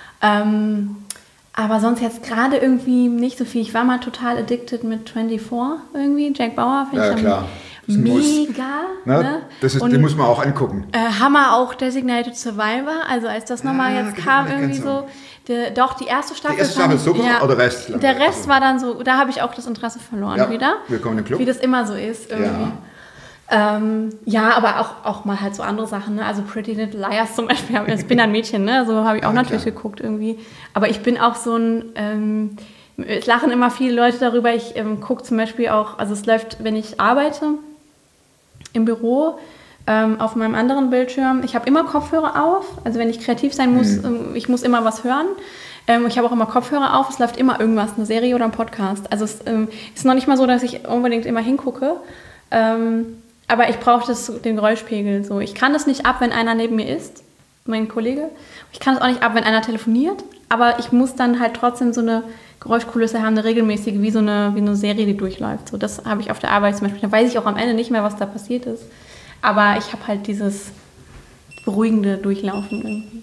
Aber sonst jetzt gerade irgendwie nicht so viel. Ich war mal total addicted mit 24 irgendwie. Jack Bauer finde ich klar. mega. Ne? Den muss man auch angucken. Hammer auch Designated Survivor. Also als das nochmal jetzt kam, irgendwie so. Doch, die erste Staffel. Die erste Staffel super oder der Rest? Der Rest war dann so, da habe ich auch das Interesse verloren wieder. Willkommen im Club. Wie das immer so ist irgendwie. Ja, aber auch mal halt so andere Sachen, ne? Also Pretty Little Liars zum Beispiel, ich bin ein Mädchen, ne? So habe ich auch natürlich geguckt irgendwie. Aber ich bin auch so ein, es lachen immer viele Leute darüber, ich gucke zum Beispiel auch, also es läuft, wenn ich arbeite im Büro, auf meinem anderen Bildschirm, ich habe immer Kopfhörer auf, also wenn ich kreativ sein muss, ich muss immer was hören. Ich habe auch immer Kopfhörer auf, es läuft immer irgendwas, eine Serie oder ein Podcast. Also es ist noch nicht mal so, dass ich unbedingt immer hingucke. Aber ich brauche den Geräuschpegel. So. Ich kann das nicht ab, wenn einer neben mir ist, mein Kollege. Ich kann es auch nicht ab, wenn einer telefoniert. Aber ich muss dann halt trotzdem so eine Geräuschkulisse haben, eine regelmäßige, wie eine Serie, die durchläuft. So, das habe ich auf der Arbeit zum Beispiel. Da weiß ich auch am Ende nicht mehr, was da passiert ist. Aber ich habe halt dieses beruhigende Durchlaufen irgendwie.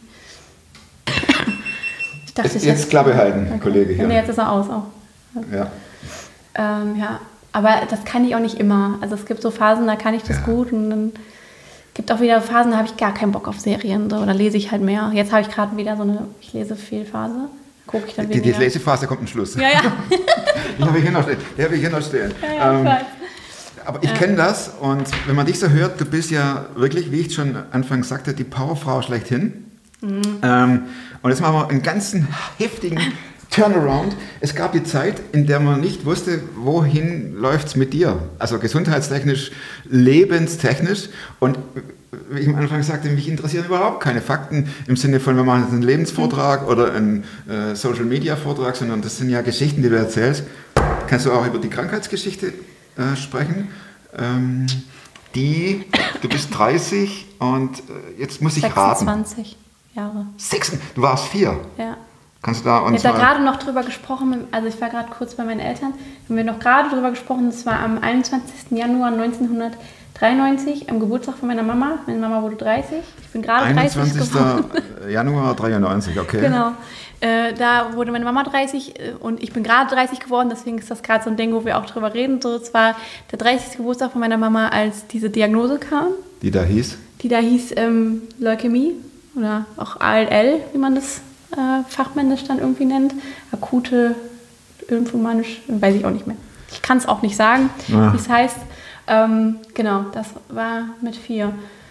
Ich dachte, jetzt Klappe halten, okay. Kollege hier. Nee, jetzt ist er aus auch. Ja. Ja. Aber das kann ich auch nicht immer. Also es gibt so Phasen, da kann ich das gut und dann gibt auch wieder Phasen, da habe ich gar keinen Bock auf Serien. So, oder lese ich halt mehr. Jetzt habe ich gerade wieder so eine Ich-lese-viel-Phase. Gucke ich dann die Lesephase kommt am Schluss. Ja. Die habe ich hier noch stehen. Ja, ich weiß. Aber ich kenne das und wenn man dich so hört, du bist ja wirklich, wie ich schon anfangs sagte, die Powerfrau schlechthin. Und jetzt machen wir einen ganzen heftigen Turnaround. Es gab die Zeit, in der man nicht wusste, wohin läuft es mit dir. Also gesundheitstechnisch, lebenstechnisch. Und wie ich am Anfang sagte, mich interessieren überhaupt keine Fakten im Sinne von, wir machen jetzt einen Lebensvortrag oder einen Social-Media-Vortrag, sondern das sind ja Geschichten, die du erzählst. Kannst du auch über die Krankheitsgeschichte sprechen? Du bist 30 und jetzt muss ich 26 raten. 26 Jahre. Du warst 4? Ja. Kannst du da uns Ich habe da gerade noch drüber gesprochen, also ich war gerade kurz bei meinen Eltern, haben wir noch gerade drüber gesprochen, das war am 21. Januar 93 am Geburtstag von meiner Mama. Meine Mama wurde 30. Ich bin gerade 30 geworden. 21. Januar 93, okay. Genau. Da wurde meine Mama 30 und ich bin gerade 30 geworden. Deswegen ist das gerade so ein Ding, wo wir auch drüber reden. So, es war der 30. Geburtstag von meiner Mama, als diese Diagnose kam. Die da hieß? Leukämie oder auch ALL, wie man das fachmännisch dann irgendwie nennt. Akute lymphomanisch, weiß ich auch nicht mehr. Ich kann es auch nicht sagen, wie es heißt. Genau, das war mit 4.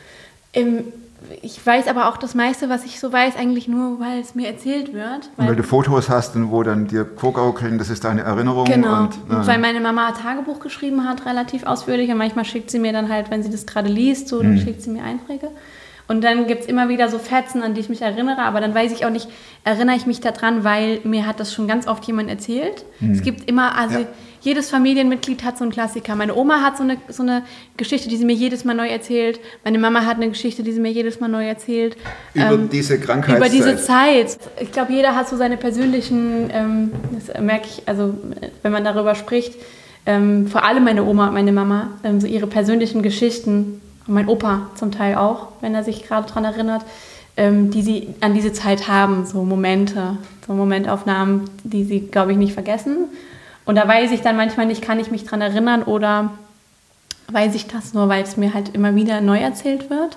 Ich weiß aber auch das meiste, was ich so weiß, eigentlich nur, weil es mir erzählt wird. Weil du Fotos hast und wo dann dir vorgaukeln, das ist deine Erinnerung. Genau, und weil meine Mama ein Tagebuch geschrieben hat, relativ ausführlich. Und manchmal schickt sie mir dann halt, wenn sie das gerade liest, so, dann schickt sie mir Einträge. Und dann gibt es immer wieder so Fetzen, an die ich mich erinnere, aber dann weiß ich auch nicht, erinnere ich mich daran, weil mir hat das schon ganz oft jemand erzählt. Es gibt immer, jedes Familienmitglied hat so einen Klassiker. Meine Oma hat so eine Geschichte, die sie mir jedes Mal neu erzählt. Meine Mama hat eine Geschichte, die sie mir jedes Mal neu erzählt. Über diese Krankheitszeit. Über diese Zeit. Ich glaube, jeder hat so seine persönlichen, das merke ich, also wenn man darüber spricht, vor allem meine Oma und meine Mama, so ihre persönlichen Geschichten, und mein Opa zum Teil auch, wenn er sich gerade daran erinnert, die sie an diese Zeit haben, so Momente, so Momentaufnahmen, die sie, glaube ich, nicht vergessen. Und da weiß ich dann manchmal nicht, kann ich mich dran erinnern oder weiß ich das nur, weil es mir halt immer wieder neu erzählt wird.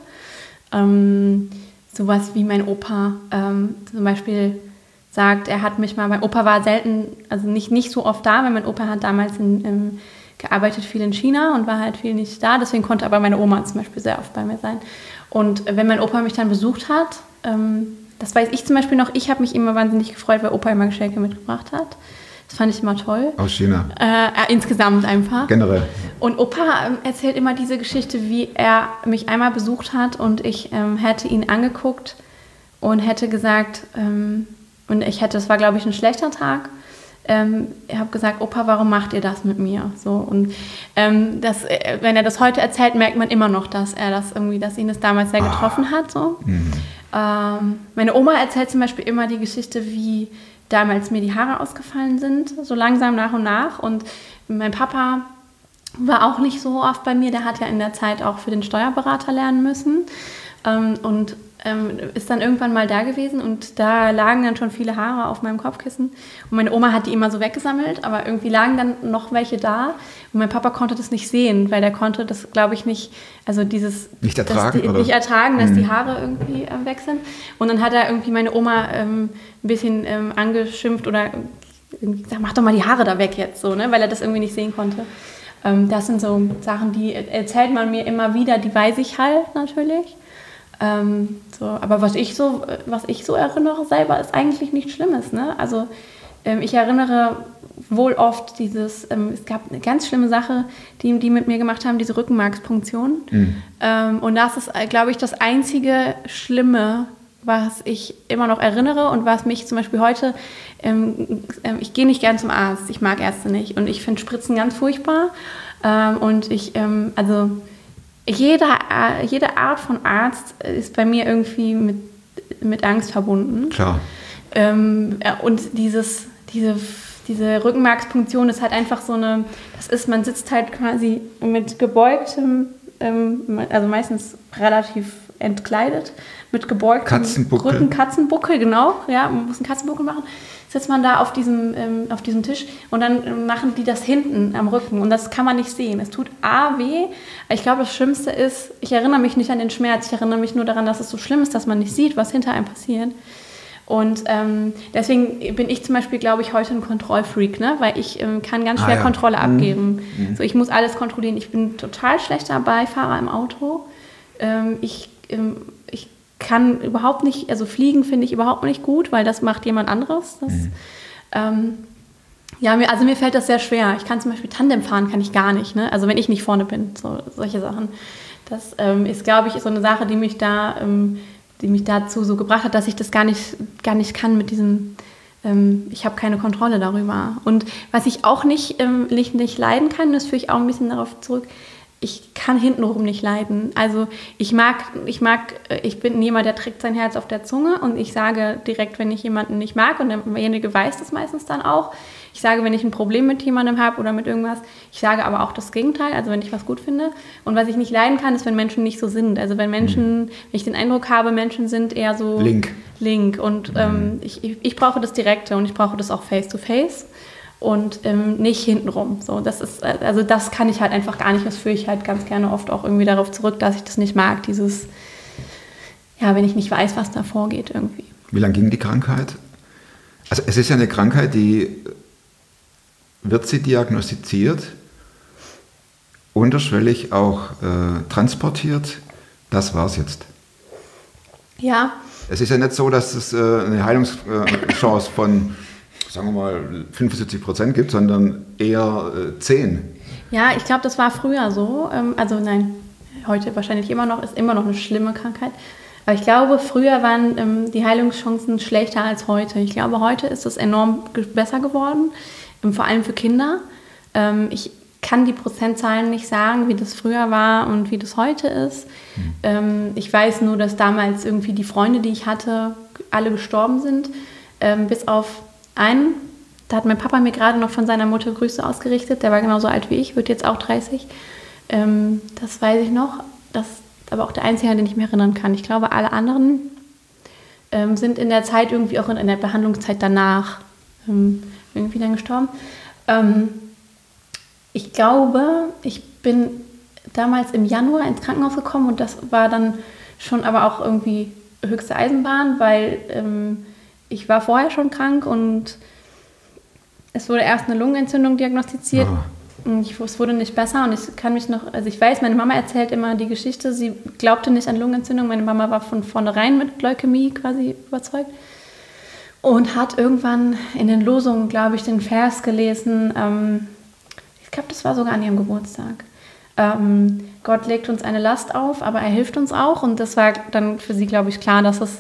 Sowas wie mein Opa zum Beispiel sagt, er hat mich mal, mein Opa war selten, also nicht so oft da, weil mein Opa hat damals gearbeitet viel in China und war halt viel nicht da, deswegen konnte aber meine Oma zum Beispiel sehr oft bei mir sein. Und wenn mein Opa mich dann besucht hat, das weiß ich zum Beispiel noch, ich habe mich immer wahnsinnig gefreut, weil Opa immer Geschenke mitgebracht hat. Das fand ich immer toll. Aus China? Insgesamt einfach. Generell. Und Opa erzählt immer diese Geschichte, wie er mich einmal besucht hat und ich hätte ihn angeguckt und hätte gesagt, es war glaube ich ein schlechter Tag, ich habe gesagt, Opa, warum macht ihr das mit mir? So, und wenn er das heute erzählt, merkt man immer noch, dass ihn das damals sehr getroffen hat. So. Meine Oma erzählt zum Beispiel immer die Geschichte, wie damals mir die Haare ausgefallen sind, so langsam nach und nach. Und mein Papa war auch nicht so oft bei mir, der hat ja in der Zeit auch für den Steuerberater lernen müssen. Und ist dann irgendwann mal da gewesen und da lagen dann schon viele Haare auf meinem Kopfkissen und meine Oma hat die immer so weggesammelt, aber irgendwie lagen dann noch welche da und mein Papa konnte das nicht sehen, weil der konnte das, glaube ich, nicht, also dieses nicht ertragen, dass die Haare irgendwie weg sind. Und dann hat er irgendwie meine Oma ein bisschen angeschimpft oder irgendwie gesagt, mach doch mal die Haare da weg jetzt, so, ne, weil er das irgendwie nicht sehen konnte. Das sind so Sachen, die erzählt man mir immer wieder, die weiß ich halt natürlich. Aber was ich so erinnere selber, ist eigentlich nichts Schlimmes. Ne? Also ich erinnere wohl oft es gab eine ganz schlimme Sache, die mit mir gemacht haben, diese Rückenmarkspunktion. Und das ist, glaube ich, das einzige Schlimme, was ich immer noch erinnere und was mich zum Beispiel heute, ich gehe nicht gern zum Arzt, ich mag Ärzte nicht und ich finde Spritzen ganz furchtbar. Und jede Art von Arzt ist bei mir irgendwie mit Angst verbunden. Klar. Und diese Rückenmarkspunktion ist halt einfach so man sitzt halt quasi mit gebeugtem, also meistens relativ entkleidet, mit gebeugtem Rücken, Katzenbuckel, genau, ja, man muss einen Katzenbuckel machen, sitzt man da auf diesem Tisch und dann machen die das hinten am Rücken und das kann man nicht sehen. Es tut weh. Ich glaube, das Schlimmste ist, ich erinnere mich nicht an den Schmerz, ich erinnere mich nur daran, dass es so schlimm ist, dass man nicht sieht, was hinter einem passiert. Und deswegen bin ich zum Beispiel, glaube ich, heute ein Kontrollfreak, ne? Weil ich kann ganz schwer Kontrolle abgeben. So, ich muss alles kontrollieren. Ich bin total schlechter Beifahrer im Auto. Ich kann überhaupt nicht, also fliegen finde ich überhaupt nicht gut, weil das macht jemand anderes. Mir fällt das sehr schwer. Ich kann zum Beispiel Tandem fahren, kann ich gar nicht, ne? Also wenn ich nicht vorne bin, solche Sachen. Das ist, glaube ich, so eine Sache, die mich dazu so gebracht hat, dass ich das gar nicht kann mit diesem, ich habe keine Kontrolle darüber. Und was ich auch nicht leiden kann, das führe ich auch ein bisschen darauf zurück, ich kann hintenrum nicht leiden. Also ich bin jemand, der trägt sein Herz auf der Zunge und ich sage direkt, wenn ich jemanden nicht mag und derjenige weiß das meistens dann auch. Ich sage, wenn ich ein Problem mit jemandem habe oder mit irgendwas. Ich sage aber auch das Gegenteil, also wenn ich was gut finde. Und was ich nicht leiden kann, ist, wenn Menschen nicht so sind. Also wenn ich den Eindruck habe, Menschen sind eher so Link. Und ich brauche das Direkte und ich brauche das auch face-to-face. Und nicht hintenrum. So, das kann ich halt einfach gar nicht. Das führe ich halt ganz gerne oft auch irgendwie darauf zurück, dass ich das nicht mag. Wenn ich nicht weiß, was da vorgeht irgendwie. Wie lange ging die Krankheit? Also es ist ja eine Krankheit, wird sie diagnostiziert, unterschwellig auch transportiert. Das war's jetzt. Ja. Es ist ja nicht so, dass es eine Heilungschance von sagen wir mal 75% gibt, sondern eher 10. Ja, ich glaube, das war früher so. Nein, heute wahrscheinlich ist immer noch eine schlimme Krankheit. Aber ich glaube, früher waren die Heilungschancen schlechter als heute. Ich glaube, heute ist es enorm besser geworden, vor allem für Kinder. Ich kann die Prozentzahlen nicht sagen, wie das früher war und wie das heute ist. Ich weiß nur, dass damals irgendwie die Freunde, die ich hatte, alle gestorben sind, bis auf einen, da hat mein Papa mir gerade noch von seiner Mutter Grüße ausgerichtet, der war genauso alt wie ich, wird jetzt auch 30. Das weiß ich noch, das ist aber auch der einzige, an den ich mich erinnern kann. Ich glaube, alle anderen sind in der Zeit irgendwie auch in der Behandlungszeit danach irgendwie dann gestorben. Ich glaube, ich bin damals im Januar ins Krankenhaus gekommen und das war dann schon aber auch irgendwie höchste Eisenbahn, weil ich war vorher schon krank und es wurde erst eine Lungenentzündung diagnostiziert. Und es wurde nicht besser und ich weiß, meine Mama erzählt immer die Geschichte, sie glaubte nicht an Lungenentzündung. Meine Mama war von vornherein mit Leukämie quasi überzeugt und hat irgendwann in den Losungen, glaube ich, den Vers gelesen, ich glaube, das war sogar an ihrem Geburtstag. Gott legt uns eine Last auf, aber er hilft uns auch. Und das war dann für sie, glaube ich, klar, dass es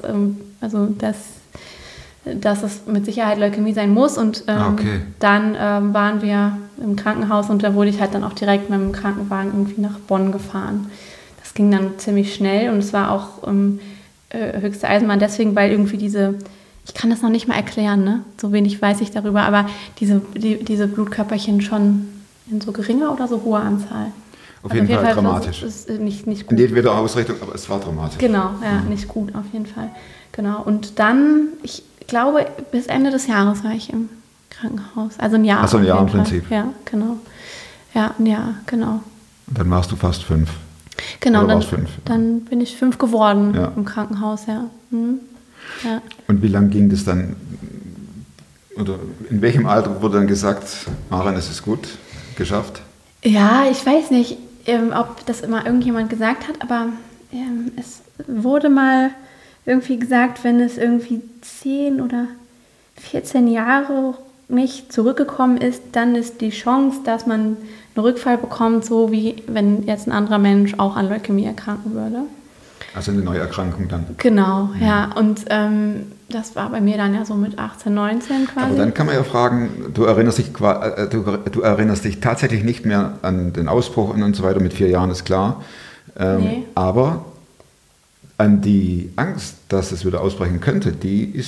mit Sicherheit Leukämie sein muss. Und dann waren wir im Krankenhaus und da wurde ich halt dann auch direkt mit dem Krankenwagen irgendwie nach Bonn gefahren. Das ging dann ziemlich schnell und es war auch höchste Eisenbahn deswegen, weil irgendwie ich kann das noch nicht mal erklären, ne? So wenig weiß ich darüber, aber diese Blutkörperchen schon in so geringer oder so hoher Anzahl. Auf jeden Fall dramatisch. Ist nicht gut. In jedweder Ausrichtung, aber es war dramatisch. Genau, ja, nicht gut auf jeden Fall. Genau. Und dann, ich glaube, bis Ende des Jahres war ich im Krankenhaus. Also ein Jahr. Also ein Jahr im Prinzip. Ja, genau. Ja, ein Jahr, genau. Und dann warst du fast 5. Genau, oder warst 5? Dann bin ich 5 geworden im Krankenhaus, ja. Ja. Und wie lange ging das dann? Oder in welchem Alter wurde dann gesagt, Maren, es ist gut, geschafft? Ja, ich weiß nicht, ob das immer irgendjemand gesagt hat, aber es wurde mal irgendwie gesagt, wenn es irgendwie 10 oder 14 Jahre nicht zurückgekommen ist, dann ist die Chance, dass man einen Rückfall bekommt, so wie wenn jetzt ein anderer Mensch auch an Leukämie erkranken würde. Also eine Neuerkrankung dann. Genau, ja. Und das war bei mir dann ja so mit 18, 19 quasi. Aber dann kann man ja fragen, du erinnerst dich tatsächlich nicht mehr an den Ausbruch und so weiter, mit 4 Jahren ist klar. Nee. Aber an die Angst, dass es wieder ausbrechen könnte, die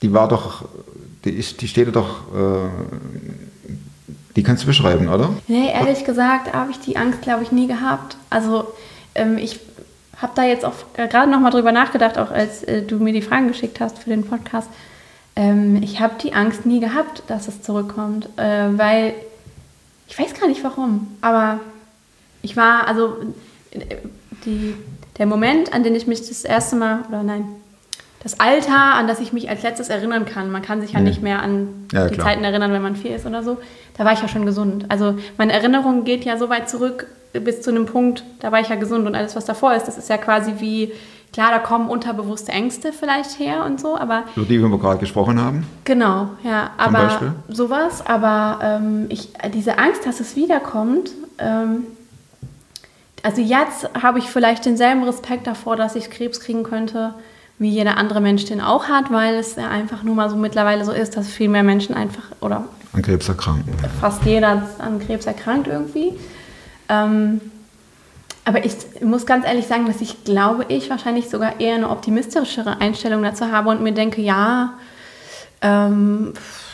steht doch, die kannst du beschreiben, oder? Nee, ehrlich gesagt habe ich die Angst, glaube ich, nie gehabt. Also ich habe da jetzt auch gerade noch mal drüber nachgedacht, auch als du mir die Fragen geschickt hast für den Podcast. Ich habe die Angst nie gehabt, dass es zurückkommt, weil ich weiß gar nicht warum, aber ich war, also der Moment, an den ich mich das erste Mal, das Alter, an das ich mich als letztes erinnern kann, man kann sich ja nicht mehr an die Zeiten erinnern, wenn man 4 ist oder so, da war ich ja schon gesund. Also meine Erinnerung geht ja so weit zurück, bis zu einem Punkt, da war ich ja gesund und alles, was davor ist, das ist ja quasi wie, klar, da kommen unterbewusste Ängste vielleicht her und so, aber... Über die wir gerade gesprochen haben? Genau, ja, Zum aber Beispiel? Sowas, aber diese Angst, dass es wiederkommt, also jetzt habe ich vielleicht denselben Respekt davor, dass ich Krebs kriegen könnte, wie jeder andere Mensch den auch hat, weil es ja einfach nur mal so mittlerweile so ist, dass viel mehr Menschen einfach, oder an Krebs erkranken. Fast jeder an Krebs erkrankt irgendwie. Aber ich muss ganz ehrlich sagen, dass ich glaube, ich wahrscheinlich sogar eher eine optimistischere Einstellung dazu habe und mir denke, ja, dann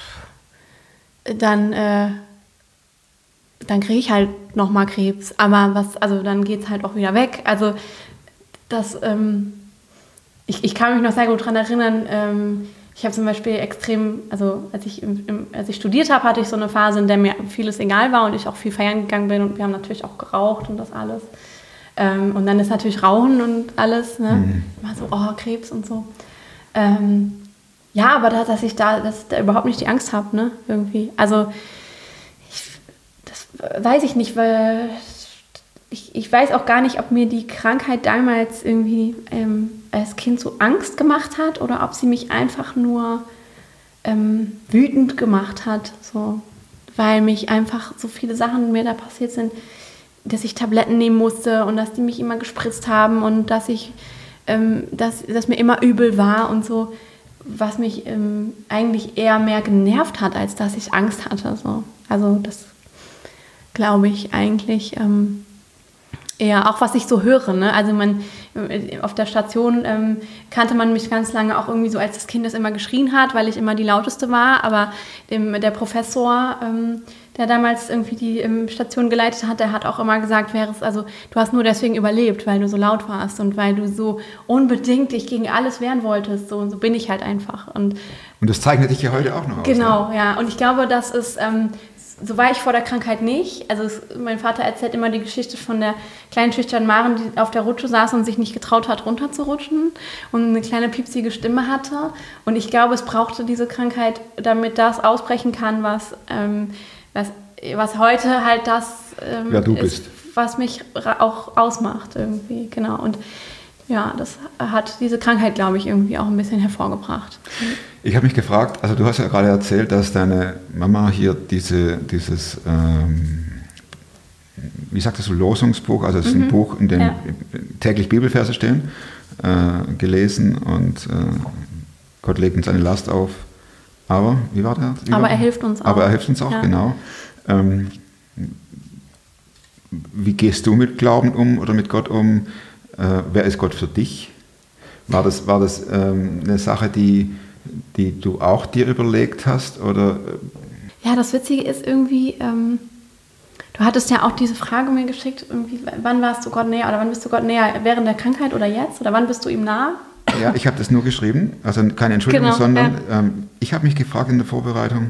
kriege ich halt nochmal Krebs. Aber dann geht es halt auch wieder weg. Also das, ich kann mich noch sehr gut daran erinnern, ich habe zum Beispiel extrem, also als ich studiert habe, hatte ich so eine Phase, in der mir vieles egal war und ich auch viel feiern gegangen bin und wir haben natürlich auch geraucht und das alles. Und dann ist natürlich Rauchen und alles, ne? Immer so, oh, Krebs und so. Ja, aber dass ich da überhaupt nicht die Angst habe, ne, irgendwie. Also, das weiß ich nicht, weil ich weiß auch gar nicht, ob mir die Krankheit damals irgendwie als Kind so Angst gemacht hat oder ob sie mich einfach nur wütend gemacht hat, so, weil mich einfach so viele Sachen mir da passiert sind, dass ich Tabletten nehmen musste und dass die mich immer gespritzt haben und dass mir immer übel war und so, was mich eigentlich eher mehr genervt hat, als dass ich Angst hatte. So. Also das glaube ich eigentlich eher, auch was ich so höre. Ne? Also auf der Station kannte man mich ganz lange auch irgendwie so als das Kind, das immer geschrien hat, weil ich immer die Lauteste war. Aber der Professor, der damals irgendwie die Station geleitet hat, der hat auch immer gesagt, du hast nur deswegen überlebt, weil du so laut warst und weil du so unbedingt dich gegen alles wehren wolltest. So bin ich halt einfach. Und das zeichnet dich ja heute auch noch aus. Genau, ne? ja. Und ich glaube, das ist... so war ich vor der Krankheit nicht. Also mein Vater erzählt immer die Geschichte von der kleinen schüchternen Maren, die auf der Rutsche saß und sich nicht getraut hat, runterzurutschen und eine kleine piepsige Stimme hatte. Und ich glaube, es brauchte diese Krankheit, damit das ausbrechen kann, was heute halt das ist, was mich auch ausmacht irgendwie. Genau. Und ja, das hat diese Krankheit, glaube ich, irgendwie auch ein bisschen hervorgebracht. Ich habe mich gefragt, also du hast ja gerade erzählt, dass deine Mama hier dieses, wie sagtest du, Losungsbuch, also es ist ein Buch, in dem täglich Bibelverse stehen, gelesen und Gott legt uns eine Last auf. Aber, wie war der? Aber er hilft uns auch. Aber er hilft uns auch, ja. Genau. Wie gehst du mit Glauben um oder mit Gott um? Wer ist Gott für dich? War das eine Sache, die du auch dir überlegt hast? Oder? Ja, das Witzige ist irgendwie, du hattest ja auch diese Frage mir geschickt, irgendwie, wann warst du Gott näher oder wann bist du Gott näher, während der Krankheit oder jetzt? Oder wann bist du ihm nah? Ja, ich habe das nur geschrieben, also keine Entschuldigung, genau, sondern ich habe mich gefragt in der Vorbereitung,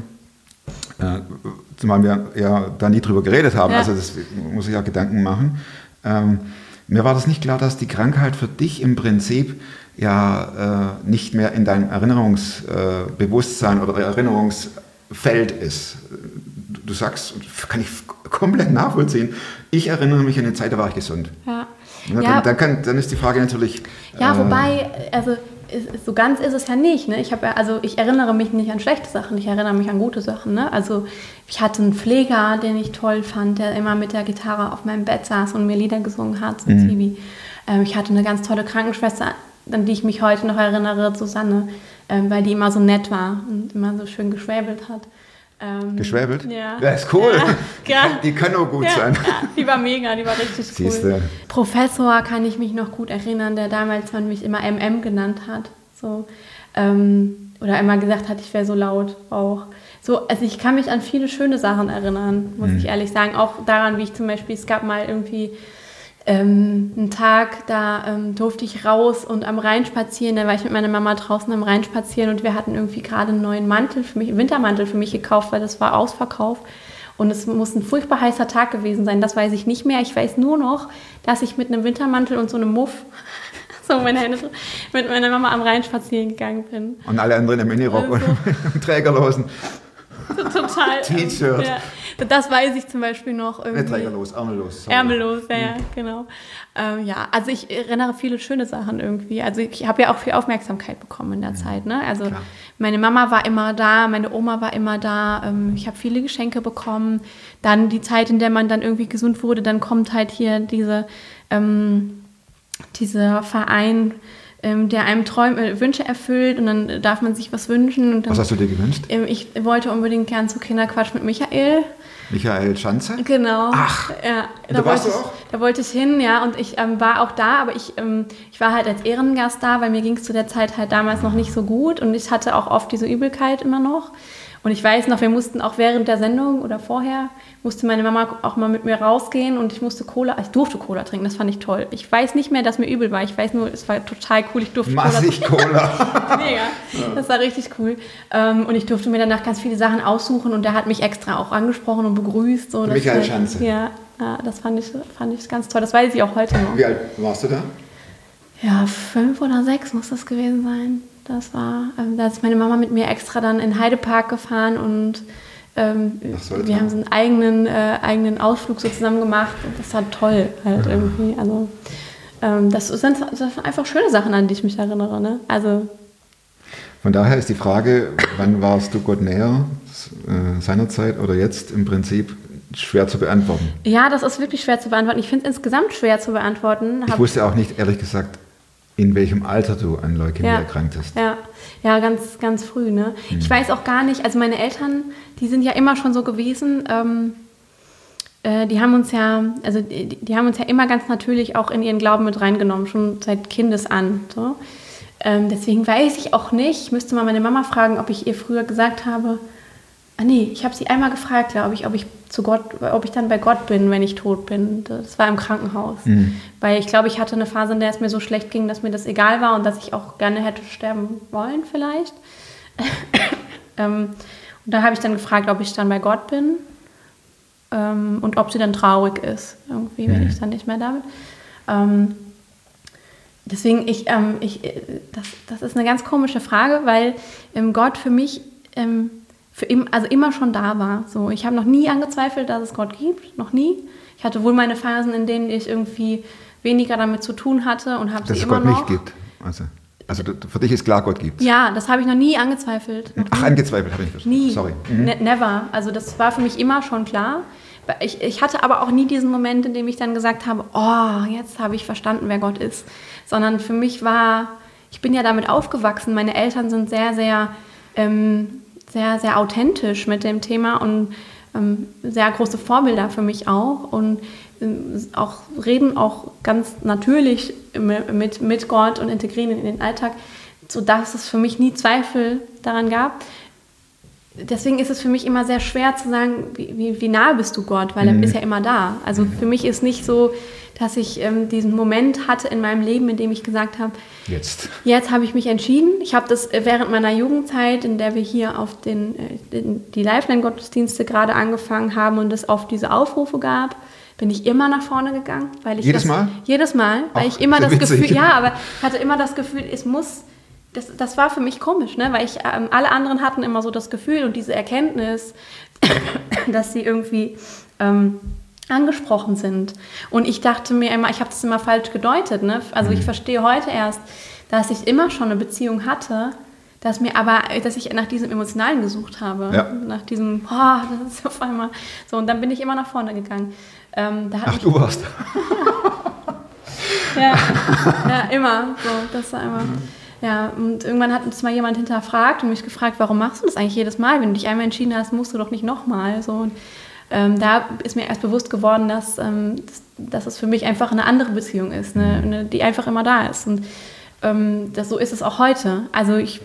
zumal wir ja da nie drüber geredet haben, also das muss ich ja Gedanken machen. Mir war das nicht klar, dass die Krankheit für dich im Prinzip ja nicht mehr in deinem Erinnerungsbewusstsein oder Erinnerungsfeld ist. Du sagst, kann ich komplett nachvollziehen, ich erinnere mich an eine Zeit, da war ich gesund. Ja. Dann ist die Frage natürlich... Ja, wobei, also so ganz ist es ja nicht. Ne? Ich erinnere mich nicht an schlechte Sachen, ich erinnere mich an gute Sachen. Ne? Also ich hatte einen Pfleger, den ich toll fand, der immer mit der Gitarre auf meinem Bett saß und mir Lieder gesungen hat, so Tibi. Ich hatte eine ganz tolle Krankenschwester, an die ich mich heute noch erinnere, Susanne, weil die immer so nett war und immer so schön geschwäbelt hat. Geschwäbelt? Ja. Das ist cool. Ja. Die können auch gut sein. Ja, die war mega, die war richtig Siehste. Cool. Professor kann ich mich noch gut erinnern, der damals man mich immer MM genannt hat. So, oder immer gesagt hat, ich wäre so laut auch. So, also ich kann mich an viele schöne Sachen erinnern, muss ich ehrlich sagen. Auch daran, wie ich zum Beispiel, es gab mal irgendwie einen Tag, da durfte ich raus und am Rhein spazieren. Da war ich mit meiner Mama draußen am Rhein spazieren und wir hatten irgendwie gerade einen neuen Wintermantel für mich gekauft, weil das war Ausverkauf. Und es muss ein furchtbar heißer Tag gewesen sein, das weiß ich nicht mehr. Ich weiß nur noch, dass ich mit einem Wintermantel und so einem Muff, so meine Hände, mit meiner Mama am Rhein spazieren gegangen bin. Und alle anderen im Minirock und im trägerlosen total T-Shirt. Ja. Das weiß ich zum Beispiel noch irgendwie. Nicht trägerlos, ärmellos. Sorry. Ärmellos, ja, genau. Ja, also ich erinnere viele schöne Sachen irgendwie. Also ich habe ja auch viel Aufmerksamkeit bekommen in der Zeit. Ne? Also klar. Meine Mama war immer da, meine Oma war immer da. Ich habe viele Geschenke bekommen. Dann die Zeit, in der man dann irgendwie gesund wurde, dann kommt halt hier dieser Verein, der einem Wünsche erfüllt und dann darf man sich was wünschen. Und dann, Was hast du dir gewünscht? Ich wollte unbedingt gern zu Kinderquatsch mit Michael. Michael Schanze? Genau. Ach, ja, da warst du auch? Da wollte ich hin, ja, und ich war auch da, aber ich war halt als Ehrengast da, weil mir ging es zu der Zeit halt damals noch nicht so gut und ich hatte auch oft diese Übelkeit immer noch. Und ich weiß noch, wir mussten auch während der Sendung oder vorher, musste meine Mama auch mal mit mir rausgehen und ich durfte Cola trinken, das fand ich toll. Ich weiß nicht mehr, dass mir übel war, ich weiß nur, es war total cool, ich durfte Massig Cola. Mega, das war richtig cool. Und ich durfte mir danach ganz viele Sachen aussuchen und der hat mich extra auch angesprochen und begrüßt. So, Michael Schanze. Ja, das fand ich ganz toll, das weiß ich auch heute noch. Wie alt warst du da? Ja, 5 oder 6 muss das gewesen sein. Da ist meine Mama mit mir extra dann in Heidepark gefahren und wir haben so einen eigenen Ausflug so zusammen gemacht und das war toll halt irgendwie. Also das sind einfach schöne Sachen, an die ich mich erinnere. Ne? Also von daher ist die Frage, wann warst du Gott näher, seinerzeit oder jetzt im Prinzip schwer zu beantworten? Ja, das ist wirklich schwer zu beantworten. Ich finde es insgesamt schwer zu beantworten. Ich wusste auch nicht, ehrlich gesagt, in welchem Alter du an Leukämie erkrankt hast. Ja, ganz, ganz früh. Ne? Ich weiß auch gar nicht, also meine Eltern, die sind ja immer schon so gewesen, die haben uns ja immer ganz natürlich auch in ihren Glauben mit reingenommen, schon seit Kindesan. So. Deswegen weiß ich auch nicht, ich müsste mal meine Mama fragen, ob ich ihr früher gesagt habe, ich habe sie einmal gefragt, glaube ich, ob ich dann bei Gott bin, wenn ich tot bin. Das war im Krankenhaus. Weil ich glaube, ich hatte eine Phase, in der es mir so schlecht ging, dass mir das egal war und dass ich auch gerne hätte sterben wollen vielleicht. Und da habe ich dann gefragt, ob ich dann bei Gott bin und ob sie dann traurig ist, irgendwie, wenn ich dann nicht mehr da bin. Deswegen, das ist eine ganz komische Frage, weil Gott für mich immer schon da war. So, ich habe noch nie angezweifelt, dass es Gott gibt, noch nie. Ich hatte wohl meine Phasen, in denen ich irgendwie weniger damit zu tun hatte und habe sie immer noch. Dass es Gott nicht gibt. Also für dich ist klar, Gott gibt. Ja, das habe ich noch nie angezweifelt. Angezweifelt habe ich verstanden. Nie. Sorry. Never. Also das war für mich immer schon klar. Ich hatte aber auch nie diesen Moment, in dem ich dann gesagt habe, jetzt habe ich verstanden, wer Gott ist. Sondern für mich ich bin ja damit aufgewachsen. Meine Eltern sind sehr, sehr sehr, sehr authentisch mit dem Thema und sehr große Vorbilder für mich auch und reden auch ganz natürlich mit Gott und integrieren ihn in den Alltag, sodass es für mich nie Zweifel daran gab. Deswegen ist es für mich immer sehr schwer zu sagen, wie nah bist du Gott, weil er ist ja immer da. Also für mich ist nicht so, dass ich diesen Moment hatte in meinem Leben, in dem ich gesagt habe, jetzt habe ich mich entschieden. Ich habe das während meiner Jugendzeit, in der wir hier auf die Lifeline-Gottesdienste gerade angefangen haben und es oft diese Aufrufe gab, bin ich immer nach vorne gegangen. Weil ich Jedes Mal? Jedes Mal, weil ich immer das Gefühl, aber ich hatte immer das Gefühl, es muss... Das war für mich komisch, ne? Weil alle anderen hatten immer so das Gefühl und diese Erkenntnis, dass sie irgendwie angesprochen sind. Und ich dachte mir immer, ich habe das immer falsch gedeutet. Ne? Also ich verstehe heute erst, dass ich immer schon eine Beziehung hatte, dass ich nach diesem Emotionalen gesucht habe. Ja. Nach diesem, das ist auf einmal so. Und dann bin ich immer nach vorne gegangen. Du warst. ja, immer. So, das war immer... Ja, und irgendwann hat uns mal jemand hinterfragt und mich gefragt, warum machst du das eigentlich jedes Mal? Wenn du dich einmal entschieden hast, musst du doch nicht nochmal. So, und da ist mir erst bewusst geworden, dass es für mich einfach eine andere Beziehung ist, die einfach immer da ist. Und so ist es auch heute. Also ich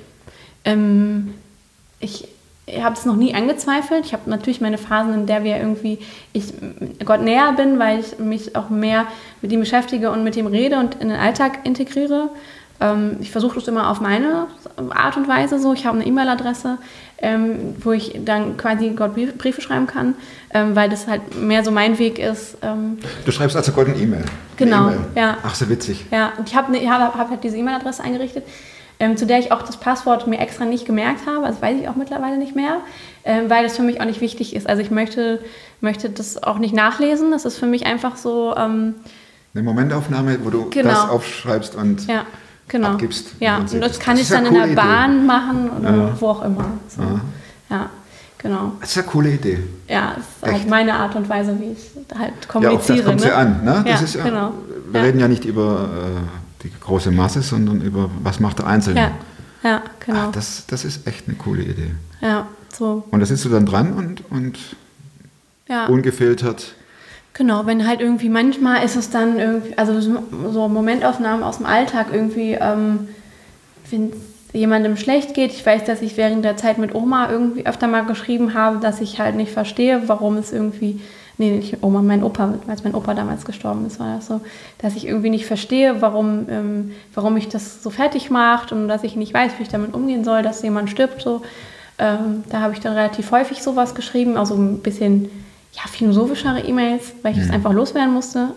habe es noch nie angezweifelt. Ich habe natürlich meine Phasen, in der ich Gott näher bin, weil ich mich auch mehr mit ihm beschäftige und mit ihm rede und in den Alltag integriere. Ich versuche das immer auf meine Art und Weise so. Ich habe eine E-Mail-Adresse, wo ich dann quasi Gott Briefe schreiben kann, weil das halt mehr so mein Weg ist. Du schreibst also Gott eine E-Mail? Genau, ja. Ach, so witzig. Ja, und ich habe halt diese E-Mail-Adresse eingerichtet, zu der ich auch das Passwort mir extra nicht gemerkt habe. Das weiß ich auch mittlerweile nicht mehr, weil das für mich auch nicht wichtig ist. Also ich möchte das auch nicht nachlesen. Das ist für mich einfach so... eine Momentaufnahme, wo du das aufschreibst und... Ja. Genau. Abgibst. Ja, und das kann ich dann in der Bahn machen oder wo auch immer. So. Ja, genau. Das ist eine coole Idee. Ja, das ist halt meine Art und Weise, wie ich halt kommuniziere. Ja, auf das kommt es ja an. Ne? Das ist genau. Wir reden ja nicht über die große Masse, sondern über was macht der Einzelne. Ja, genau. Ach, das ist echt eine coole Idee. Ja, so. Und da sitzt du dann dran und ungefiltert. Genau, wenn halt irgendwie, manchmal ist es dann irgendwie, also so Momentaufnahmen aus dem Alltag irgendwie, wenn es jemandem schlecht geht. Ich weiß, dass ich während der Zeit mit Oma irgendwie öfter mal geschrieben habe, dass ich halt nicht verstehe, warum es irgendwie, nee, nicht Oma, mein Opa, als mein Opa damals gestorben ist, war das so, dass ich irgendwie nicht verstehe, warum mich das so fertig macht und dass ich nicht weiß, wie ich damit umgehen soll, dass jemand stirbt, so. Da habe ich dann relativ häufig sowas geschrieben, also ein bisschen philosophischere E-Mails, weil ich das einfach loswerden musste.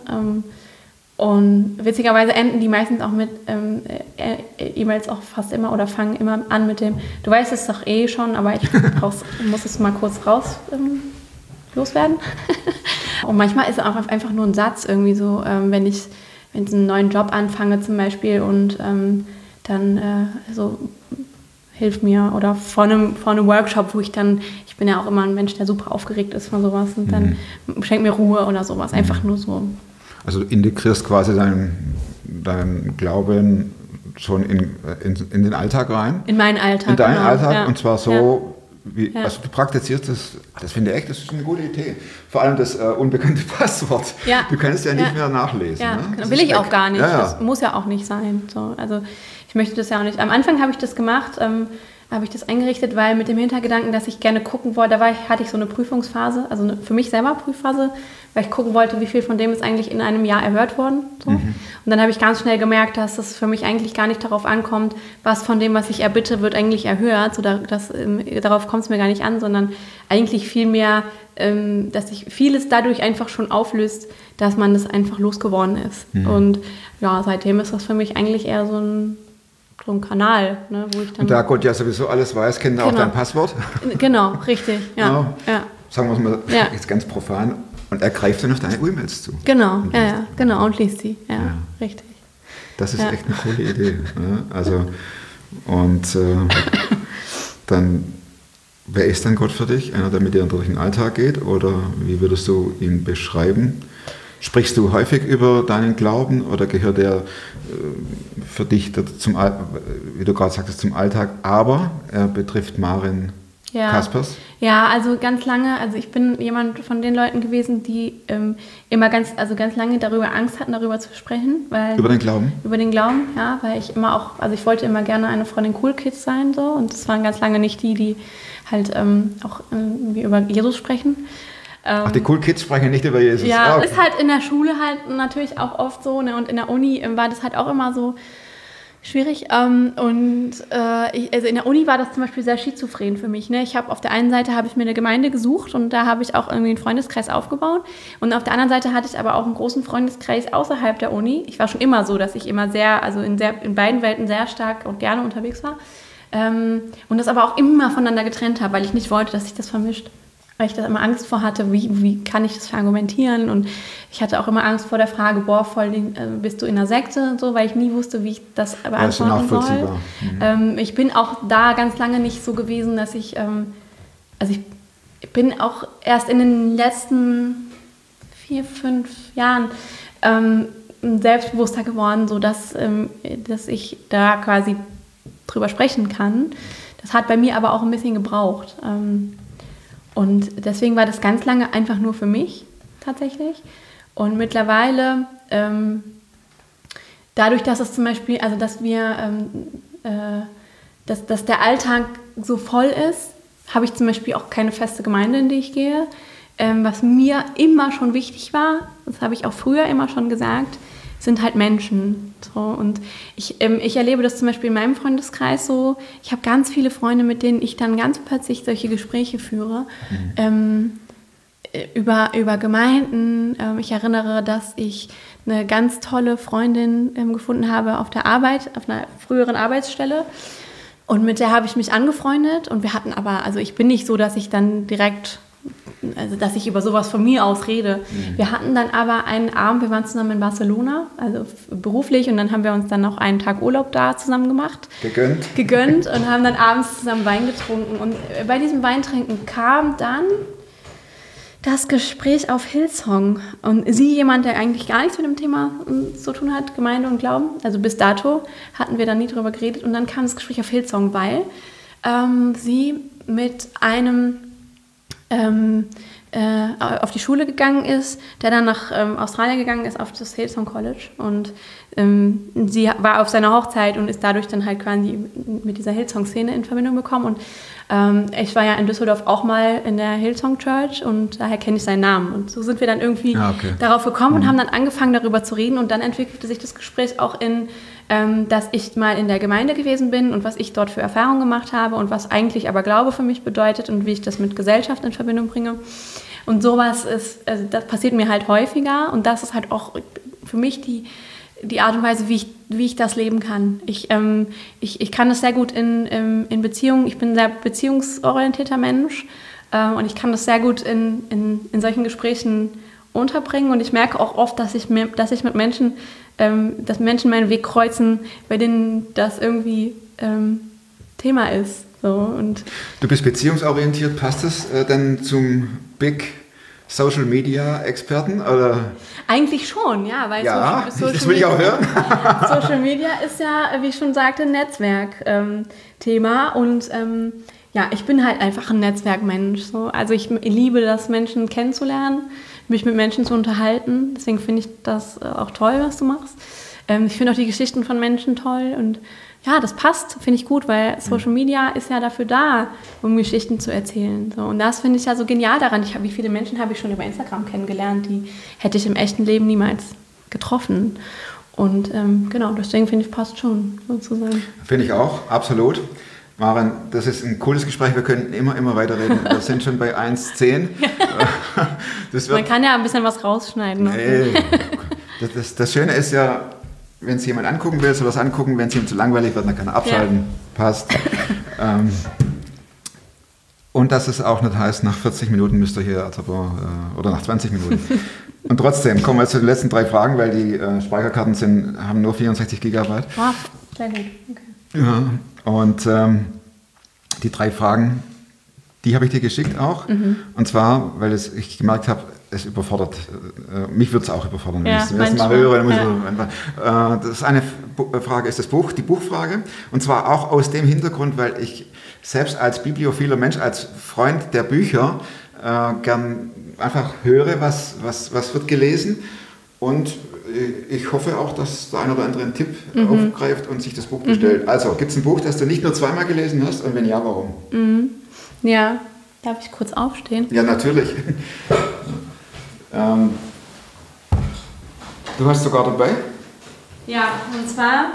Und witzigerweise enden die meistens auch mit E-Mails auch fast immer oder fangen immer an mit dem, du weißt es doch eh schon, aber ich muss es mal kurz loswerden. Und manchmal ist es auch einfach nur ein Satz irgendwie so, wenn ich einen neuen Job anfange zum Beispiel und dann so hilf mir oder vor einem Workshop, wo ich bin ja auch immer ein Mensch, der super aufgeregt ist von sowas und dann schenkt mir Ruhe oder sowas, einfach nur so. Also du integrierst quasi deinen Glauben schon in den Alltag rein? In meinen Alltag, in deinen genau. Alltag und zwar so, also du praktizierst das finde ich echt, das ist eine gute Idee. Vor allem das unbekannte Passwort. Ja. Du kannst ja nicht mehr nachlesen. Ja, ne? genau. Will ich auch gar nicht. Ja. Das muss ja auch nicht sein. So, also ich möchte das ja auch nicht. Am Anfang habe ich das gemacht, habe ich das eingerichtet, weil mit dem Hintergedanken, dass ich gerne gucken wollte, hatte ich so eine Prüfungsphase, also für mich selber Prüfphase, weil ich gucken wollte, wie viel von dem ist eigentlich in einem Jahr erhört worden. So. Und dann habe ich ganz schnell gemerkt, dass es für mich eigentlich gar nicht darauf ankommt, was von dem, was ich erbitte, wird eigentlich erhört. So, darauf kommt es mir gar nicht an, sondern eigentlich vielmehr, dass sich vieles dadurch einfach schon auflöst, dass man das einfach losgeworden ist. Und ja, seitdem ist das für mich eigentlich eher so ein Kanal, ne, wo ich dann... Und da Gott ja sowieso alles weiß, kennt er auch dein Passwort. Genau, richtig, ja. Sagen wir es mal jetzt ganz profan. Und er greift dann auf deine E-Mails zu. Genau, genau, und liest sie, richtig. Das ist echt eine coole Idee. Ne? Also, und dann, wer ist dann Gott für dich? Einer, der mit dir durch den Alltag geht? Oder wie würdest du ihn beschreiben? Sprichst du häufig über deinen Glauben oder gehört er für dich zum, wie du gerade sagtest, zum Alltag? Aber er betrifft Maren Kaspers? Ja, also ganz lange, also ich bin jemand von den Leuten gewesen, die immer ganz lange darüber Angst hatten, darüber zu sprechen. Über den Glauben? Über den Glauben, ja, weil ich immer auch, also ich wollte immer gerne eine von den Cool Kids sein, so, und das waren ganz lange nicht die halt auch irgendwie über Jesus sprechen. Ach, die Cool Kids sprechen nicht über Jesus. Ja, ist halt in der Schule halt natürlich auch oft so, ne, und in der Uni war das halt auch immer so schwierig. Also in der Uni war das zum Beispiel sehr schizophren für mich. Ne? Auf der einen Seite habe ich mir eine Gemeinde gesucht und da habe ich auch irgendwie einen Freundeskreis aufgebaut. Und auf der anderen Seite hatte ich aber auch einen großen Freundeskreis außerhalb der Uni. Ich war schon immer so, dass ich immer in beiden Welten sehr stark und gerne unterwegs war. Und das aber auch immer voneinander getrennt habe, weil ich nicht wollte, dass sich das vermischt. Weil ich da immer Angst vor hatte, wie kann ich das verargumentieren, und ich hatte auch immer Angst vor der Frage, bist du in einer Sekte und so, weil ich nie wusste, wie ich das beantworten soll. Ich bin auch da ganz lange nicht so gewesen, dass ich bin auch erst in den letzten 4-5 Jahren selbstbewusster geworden, sodass ich da quasi drüber sprechen kann. Das hat bei mir aber auch ein bisschen gebraucht. Und deswegen war das ganz lange einfach nur für mich tatsächlich. Und mittlerweile, dadurch, dass es zum Beispiel, also dass dass der Alltag so voll ist, habe ich zum Beispiel auch keine feste Gemeinde, in die ich gehe. Was mir immer schon wichtig war, das habe ich auch früher immer schon gesagt, sind halt Menschen. So. Und ich erlebe das zum Beispiel in meinem Freundeskreis so. Ich habe ganz viele Freunde, mit denen ich dann ganz plötzlich solche Gespräche führe, über Gemeinden. Ich erinnere, dass ich eine ganz tolle Freundin gefunden habe auf der Arbeit, auf einer früheren Arbeitsstelle. Und mit der habe ich mich angefreundet. Und wir hatten aber, also ich bin nicht so, dass ich dann direkt... Also, dass ich über sowas von mir aus rede. Wir hatten dann aber einen Abend, wir waren zusammen in Barcelona, also beruflich, und dann haben wir uns dann noch einen Tag Urlaub da zusammen gemacht. Gegönnt und haben dann abends zusammen Wein getrunken. Und bei diesem Weintrinken kam dann Das Gespräch auf Hillsong. Und sie, jemand, der eigentlich gar nichts mit dem Thema zu tun hat, Gemeinde und Glauben. Also bis dato hatten wir da nie drüber geredet. Und dann kam das Gespräch auf Hillsong, weil sie mit einem auf die Schule gegangen ist, der dann nach Australien gegangen ist, auf das Hillsong College. Und sie war auf seiner Hochzeit und ist dadurch dann halt quasi mit dieser Hillsong-Szene in Verbindung gekommen. Und ich war ja in Düsseldorf auch mal in der Hillsong Church und daher kenne ich seinen Namen. Und so sind wir dann irgendwie darauf gekommen und haben dann angefangen, darüber zu reden. Und dann entwickelte sich das Gespräch auch in, dass ich mal in der Gemeinde gewesen bin und was ich dort für Erfahrungen gemacht habe und was eigentlich aber Glaube für mich bedeutet und wie ich das mit Gesellschaft in Verbindung bringe. Und sowas ist, also das passiert mir halt häufiger und das ist halt auch für mich die Art und Weise, wie ich das leben kann. Ich kann das sehr gut in Beziehungen. Ich bin ein sehr beziehungsorientierter Mensch und ich kann das sehr gut in solchen Gesprächen unterbringen. Und ich merke auch oft, dass mit Menschen, dass Menschen meinen Weg kreuzen, bei denen das irgendwie Thema ist. So, und du bist beziehungsorientiert. Passt das denn zum Big Social Media Experten? Oder? Eigentlich schon, ja, weil Social das will ich auch hören. Social Media ist ja, wie ich schon sagte, ein Netzwerk-Thema und ich bin halt einfach ein Netzwerkmensch. So. Also ich liebe das, Menschen kennenzulernen, mich mit Menschen zu unterhalten. Deswegen finde ich das auch toll, was du machst. Ich finde auch die Geschichten von Menschen toll und ja, das passt, finde ich gut, weil Social Media ist ja dafür da, um Geschichten zu erzählen. So, und das finde ich ja so genial daran. Wie viele Menschen habe ich schon über Instagram kennengelernt, die hätte ich im echten Leben niemals getroffen. Und deswegen finde ich, passt schon, sozusagen. Finde ich auch, absolut. Maren, das ist ein cooles Gespräch, wir können immer weiterreden. Wir sind schon bei 1,10. Man kann ja ein bisschen was rausschneiden. Nee. Das Schöne ist ja, wenn es jemand angucken will, soll er es angucken. Wenn es ihm zu langweilig wird, dann kann er abschalten. Ja. Passt. Und dass es auch nicht heißt, nach 40 Minuten müsst ihr hier, oder nach 20 Minuten. Und trotzdem kommen wir zu den letzten 3 Fragen, weil die Speicherkarten haben nur 64 Gigabyte. Wow, sehr gut. Okay. Ja, und die 3 Fragen, die habe ich dir geschickt auch. Und zwar, weil ich gemerkt habe, es überfordert. Mich würde es auch überfordern, wenn ich es zum ersten Mal höre. Das eine Frage ist die Buchfrage. Und zwar auch aus dem Hintergrund, weil ich selbst als bibliophiler Mensch, als Freund der Bücher, gern einfach höre, was wird gelesen. Und ich hoffe auch, dass der eine oder andere einen Tipp aufgreift und sich das Buch bestellt. Also, gibt es ein Buch, das du nicht nur zweimal gelesen hast? Und wenn ja, warum? Ja, darf ich kurz aufstehen? Ja, natürlich. Du hast sogar dabei? Ja, und zwar,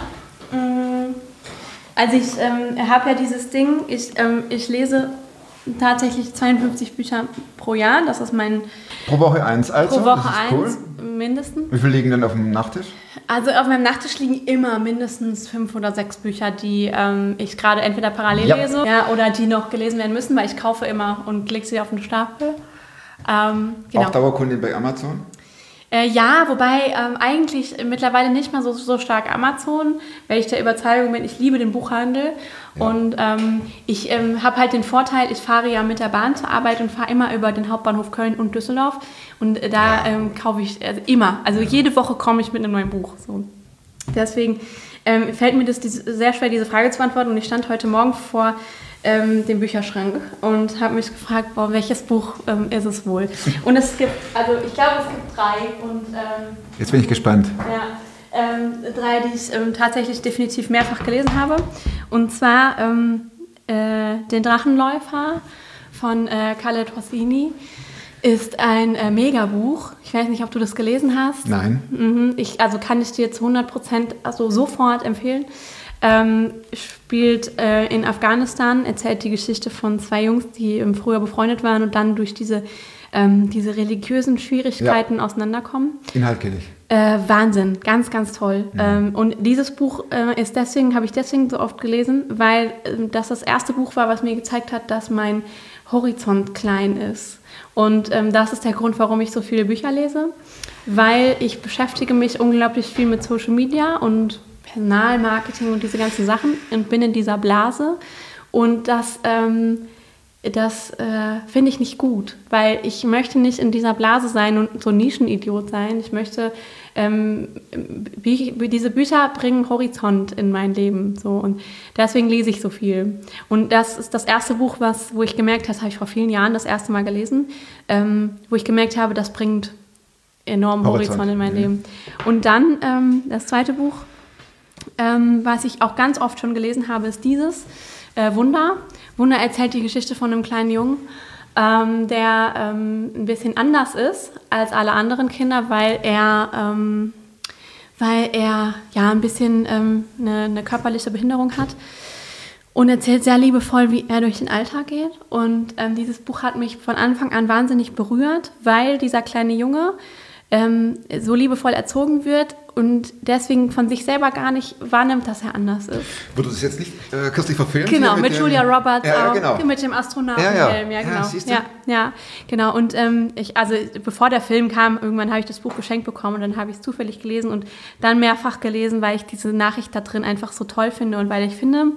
also ich habe ja dieses Ding, ich lese tatsächlich 52 Bücher pro Jahr, das ist mein... Pro Woche 1 also? Pro Woche das ist cool. 1, mindestens. Wie viele liegen denn auf dem Nachttisch? Also auf meinem Nachttisch liegen immer mindestens 5 oder 6 Bücher, die ich gerade entweder parallel lese oder die noch gelesen werden müssen, weil ich kaufe immer und lege sie auf den Stapel. Genau. Auch Dauerkundin bei Amazon? Ja, wobei eigentlich mittlerweile nicht mehr so stark Amazon, weil ich der Überzeugung bin, ich liebe den Buchhandel. Ja. Und ich habe halt den Vorteil, ich fahre ja mit der Bahn zur Arbeit und fahre immer über den Hauptbahnhof Köln und Düsseldorf. Und da kaufe ich immer, also jede Woche komme ich mit einem neuen Buch. So. Deswegen fällt mir das sehr schwer, diese Frage zu beantworten. Und ich stand heute Morgen vor dem Bücherschrank und habe mich gefragt, welches Buch ist es wohl? Und ich glaube, es gibt 3. Und, jetzt bin ich gespannt. Ja, 3, die ich tatsächlich definitiv mehrfach gelesen habe. Und zwar Den Drachenläufer von Khaled Hosseini ist ein Megabuch. Ich weiß nicht, ob du das gelesen hast. Nein. Kann ich dir zu 100% sofort empfehlen. Spielt in Afghanistan, erzählt die Geschichte von 2 Jungs, die früher befreundet waren und dann durch diese religiösen Schwierigkeiten auseinanderkommen. Inhalt kenne ich. Wahnsinn, ganz, ganz toll. Und dieses Buch habe ich deswegen so oft gelesen, weil das erste Buch war, was mir gezeigt hat, dass mein Horizont klein ist. Und das ist der Grund, warum ich so viele Bücher lese, weil ich beschäftige mich unglaublich viel mit Social Media und Personalmarketing und diese ganzen Sachen und bin in dieser Blase. Und das das finde ich nicht gut, weil ich möchte nicht in dieser Blase sein und so ein Nischenidiot sein. Ich möchte, diese Bücher bringen Horizont in mein Leben. So, und deswegen lese ich so viel. Und das ist das erste Buch, wo ich gemerkt habe, das habe ich vor vielen Jahren das erste Mal gelesen, wo ich gemerkt habe, das bringt enormen Horizont in mein Leben. Und dann das zweite Buch, was ich auch ganz oft schon gelesen habe, ist dieses, Wunder. Wunder erzählt die Geschichte von einem kleinen Jungen, der ein bisschen anders ist als alle anderen Kinder, weil er ja ein bisschen eine körperliche Behinderung hat und erzählt sehr liebevoll, wie er durch den Alltag geht. Und dieses Buch hat mich von Anfang an wahnsinnig berührt, weil dieser kleine Junge so liebevoll erzogen wird und deswegen von sich selber gar nicht wahrnimmt, dass er anders ist. Wurde das jetzt nicht kürzlich verfilmt? Genau, mit Julia Roberts auch, genau. Mit dem Astronautenhelm, genau. Siehst du? Ja, genau. Und bevor der Film kam, irgendwann habe ich das Buch geschenkt bekommen und dann habe ich es zufällig gelesen und dann mehrfach gelesen, weil ich diese Nachricht da drin einfach so toll finde und weil ich finde,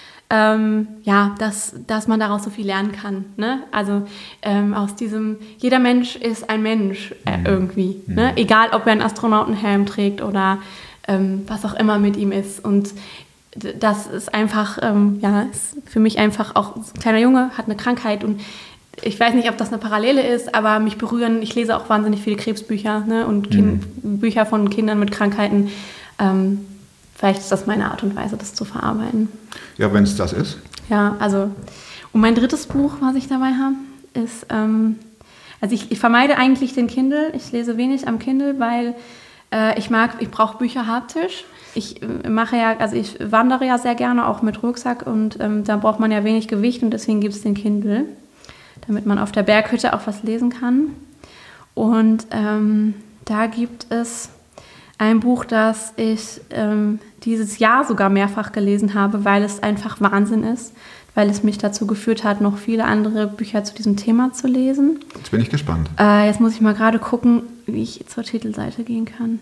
dass man daraus so viel lernen kann. Ne? Also aus diesem, jeder Mensch ist ein Mensch irgendwie. Ne? Egal, ob er einen Astronautenhelm trägt oder was auch immer mit ihm ist. Und das ist einfach, ist für mich einfach auch, ein kleiner Junge hat eine Krankheit und ich weiß nicht, ob das eine Parallele ist, aber mich berühren, ich lese auch wahnsinnig viele Krebsbücher, ne? Und Bücher von Kindern mit Krankheiten. Vielleicht ist das meine Art und Weise, das zu verarbeiten. Ja, wenn es das ist. Ja, also, und mein drittes Buch, was ich dabei habe, ist, ich vermeide eigentlich den Kindle. Ich lese wenig am Kindle, weil ich brauche Bücher haptisch. Ich wandere ja sehr gerne, auch mit Rucksack und da braucht man ja wenig Gewicht und deswegen gibt es den Kindle, damit man auf der Berghütte auch was lesen kann. Und da gibt es ein Buch, das ich dieses Jahr sogar mehrfach gelesen habe, weil es einfach Wahnsinn ist, weil es mich dazu geführt hat, noch viele andere Bücher zu diesem Thema zu lesen. Jetzt bin ich gespannt. Jetzt muss ich mal gerade gucken, wie ich zur Titelseite gehen kann.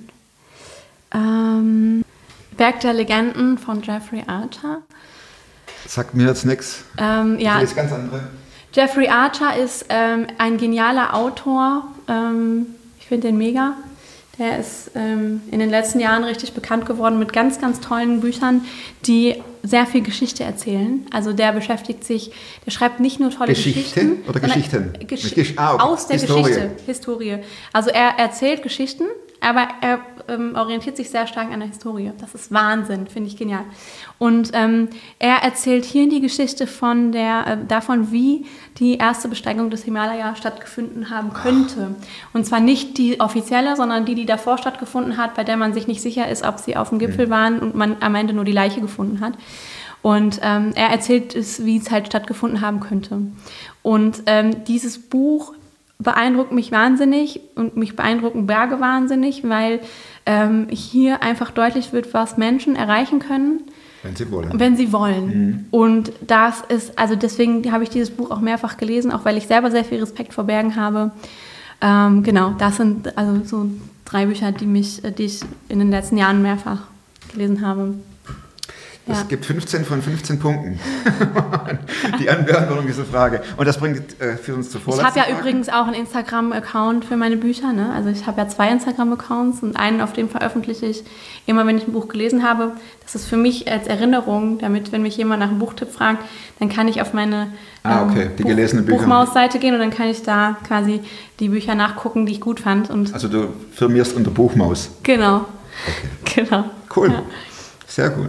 Berg der Legenden von Jeffrey Archer. Sagt mir jetzt nichts. Ich lese ganz andere. Jeffrey Archer ist ein genialer Autor. Ich finde den mega. Der ist in den letzten Jahren richtig bekannt geworden mit ganz, ganz tollen Büchern, die sehr viel Geschichte erzählen. Also der schreibt nicht nur tolle Geschichten. Oder Geschichten? Okay. Aus der Historie. Also er erzählt Geschichten, aber er orientiert sich sehr stark an der Historie. Das ist Wahnsinn, finde ich genial. Und er erzählt hier die Geschichte davon, wie die erste Besteigung des Himalaya stattgefunden haben könnte. Und zwar nicht die offizielle, sondern die davor stattgefunden hat, bei der man sich nicht sicher ist, ob sie auf dem Gipfel waren und man am Ende nur die Leiche gefunden hat. Und er erzählt es, wie es halt stattgefunden haben könnte. Und dieses Buch beeindruckt mich wahnsinnig und mich beeindrucken Berge wahnsinnig, weil hier einfach deutlich wird, was Menschen erreichen können, wenn sie wollen. Und das ist, also deswegen habe ich dieses Buch auch mehrfach gelesen, auch weil ich selber sehr viel Respekt vor Bergen habe. Genau, das sind also so 3 Bücher, die ich in den letzten Jahren mehrfach gelesen habe. Es gibt 15 von 15 Punkten. Die Anbeantwortung dieser Frage. Und das bringt für uns zur vorletzten Ich habe ja Frage. übrigens auch einen Instagram-Account für meine Bücher. Ne? Also ich habe ja 2 Instagram-Accounts und einen, auf dem veröffentliche ich immer, wenn ich ein Buch gelesen habe. Das ist für mich als Erinnerung, damit, wenn mich jemand nach einem Buchtipp fragt, dann kann ich auf meine Buchmaus-Seite gehen und dann kann ich da quasi die Bücher nachgucken, die ich gut fand. Also du firmierst unter Buchmaus. Genau. Okay. Genau. Cool. Ja. Sehr gut.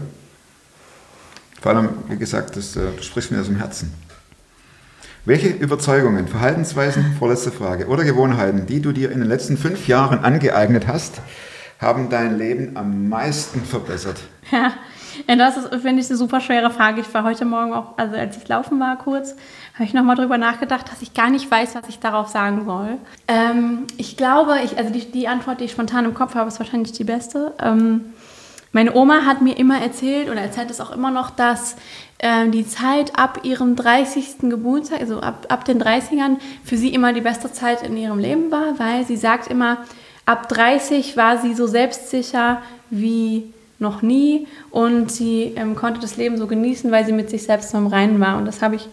Vor allem, wie gesagt, du sprichst mir aus dem Herzen. Welche Überzeugungen, Verhaltensweisen, vorletzte Frage, oder Gewohnheiten, die du dir in den letzten 5 Jahren angeeignet hast, haben dein Leben am meisten verbessert? Ja, das ist, finde ich, eine super schwere Frage. Ich war heute Morgen auch, also als ich laufen war kurz, habe ich nochmal drüber nachgedacht, dass ich gar nicht weiß, was ich darauf sagen soll. Ich glaube, die Antwort, die ich spontan im Kopf habe, ist wahrscheinlich die beste. Meine Oma hat mir immer erzählt, oder erzählt es auch immer noch, dass die Zeit ab ihrem 30. Geburtstag, also ab den 30ern, für sie immer die beste Zeit in ihrem Leben war, weil sie sagt immer, ab 30 war sie so selbstsicher wie noch nie und sie konnte das Leben so genießen, weil sie mit sich selbst so im Reinen war. Und das habe ich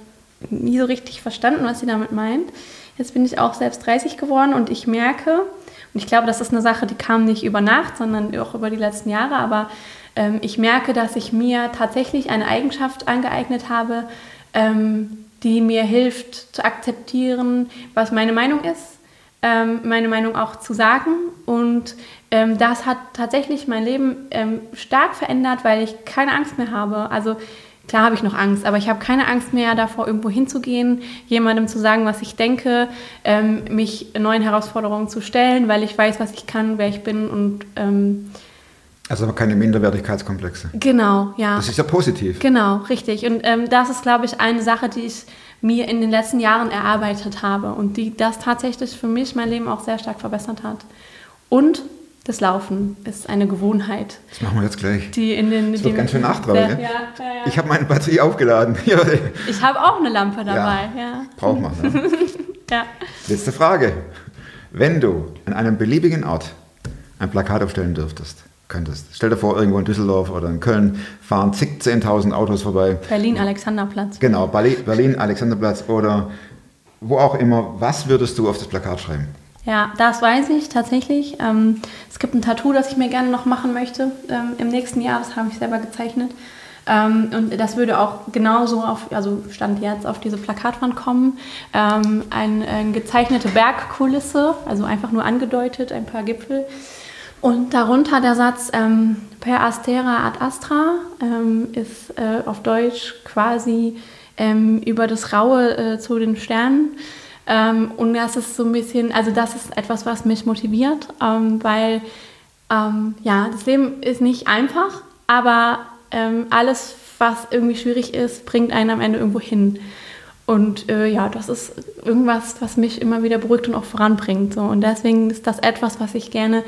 nie so richtig verstanden, was sie damit meint. Jetzt bin ich auch selbst 30 geworden und ich merke, und ich glaube, das ist eine Sache, die kam nicht über Nacht, sondern auch über die letzten Jahre, aber ich merke, dass ich mir tatsächlich eine Eigenschaft angeeignet habe, die mir hilft zu akzeptieren, was meine Meinung ist, meine Meinung auch zu sagen. Und das hat tatsächlich mein Leben stark verändert, weil ich keine Angst mehr habe. Also klar habe ich noch Angst, aber ich habe keine Angst mehr davor, irgendwo hinzugehen, jemandem zu sagen, was ich denke, mich neuen Herausforderungen zu stellen, weil ich weiß, was ich kann, wer ich bin und Also keine Minderwertigkeitskomplexe. genau, ja. Das ist ja positiv. Genau, richtig. Und das ist, glaube ich, eine Sache, die ich mir in den letzten Jahren erarbeitet habe und die das tatsächlich für mich mein Leben auch sehr stark verbessert hat. Und das Laufen ist eine Gewohnheit. Das machen wir jetzt gleich. Die in den, das wird ganz schön nachtragen. Ja. Ich habe meine Batterie aufgeladen. Ich habe auch eine Lampe dabei. Ja. Braucht man. Ne? Ja. Letzte Frage. Wenn du an einem beliebigen Ort ein Plakat aufstellen könntest, stell dir vor, irgendwo in Düsseldorf oder in Köln fahren 10.000 Autos vorbei. Berlin-Alexanderplatz. Genau, Berlin-Alexanderplatz oder wo auch immer. Was würdest du auf das Plakat schreiben? Ja, das weiß ich tatsächlich. Es gibt ein Tattoo, das ich mir gerne noch machen möchte im nächsten Jahr. Das habe ich selber gezeichnet. Und das würde auch genauso Stand jetzt, auf diese Plakatwand kommen. Eine gezeichnete Bergkulisse, also einfach nur angedeutet, ein paar Gipfel. Und darunter der Satz per astera ad astra ist auf Deutsch quasi über das Raue zu den Sternen. Und das ist so ein bisschen, also das ist etwas, was mich motiviert, weil das Leben ist nicht einfach, aber alles, was irgendwie schwierig ist, bringt einen am Ende irgendwo hin. Und das ist irgendwas, was mich immer wieder beruhigt und auch voranbringt. So. Und deswegen ist das etwas, was ich gerne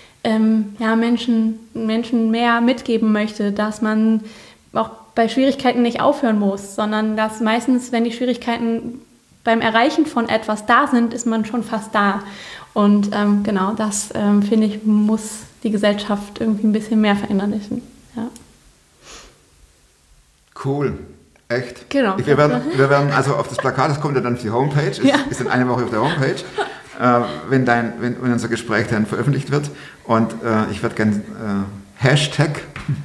Menschen mehr mitgeben möchte, dass man auch bei Schwierigkeiten nicht aufhören muss, sondern dass meistens, wenn die Schwierigkeiten beim Erreichen von etwas da sind, ist man schon fast da. Und das, finde ich, muss die Gesellschaft irgendwie ein bisschen mehr verinnerlichen. Ja. Cool. Echt? Genau. Wir werden also auf das Plakat, das kommt ja dann auf die Homepage, ist in einer Woche auf der Homepage, wenn unser Gespräch dann veröffentlicht wird. Und ich werde gerne Hashtag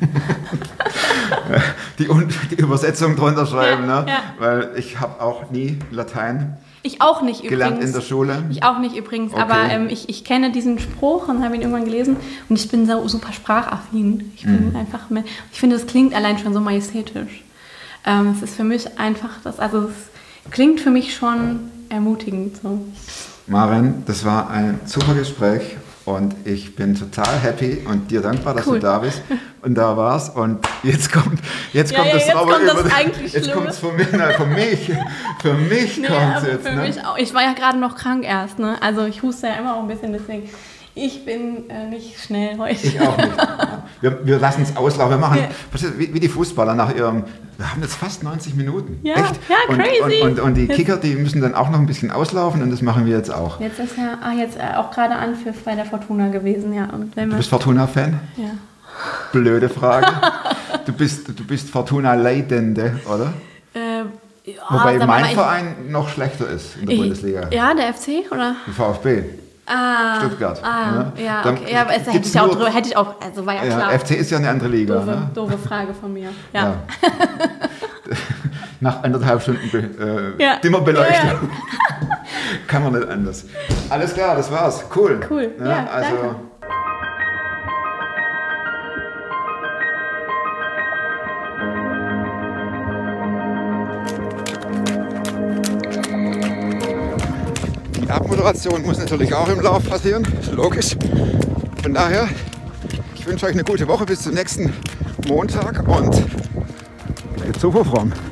die Übersetzung drunter schreiben, ja, ne? Ja. Weil ich habe auch nie Latein Ich auch nicht gelernt übrigens. in der Schule. Ich auch nicht übrigens, Okay. aber ich kenne diesen Spruch und habe ihn irgendwann gelesen und ich bin so super sprachaffin. Ich bin einfach ich finde, das klingt allein schon so majestätisch. Es ist für mich einfach es klingt für mich schon ermutigend. So. Maren, das war ein super Gespräch und ich bin total happy und dir dankbar, dass du da bist und da warst. Und jetzt kommt das eigentlich jetzt kommt es von mich. Für mich kommt es jetzt. Für mich auch. Ich war ja gerade noch krank erst. Ne? Also ich huste ja immer auch ein bisschen, deswegen. Ich bin nicht schnell heute. Ich auch nicht. Wir lassen es auslaufen. Wir machen wie die Fußballer nach ihrem. Wir haben jetzt fast 90 Minuten. Ja, echt? Ja, crazy. Und die Kicker, die müssen dann auch noch ein bisschen auslaufen und das machen wir jetzt auch. Jetzt ist jetzt auch gerade Anpfiff bei der Fortuna gewesen, ja. Und du bist Fortuna-Fan? Ja. Blöde Frage. Du bist Fortuna-Leidende, oder? Wobei mein Verein noch schlechter ist in der Bundesliga. Ja, der FC, oder? Die VfB. Stuttgart. Ja, okay. Ja, aber hätte ich auch, also war ja klar. FC ist ja eine andere Liga. Doofe Frage von mir. Ja. Nach 1,5 Stunden Dimmerbeleuchtung. Ja. Kann man nicht anders. Alles klar, das war's. Cool. Ja, also. Danke. Die Abmoderation muss natürlich auch im Lauf passieren, logisch. Von daher, ich wünsche euch eine gute Woche bis zum nächsten Montag und bleibt super fromm.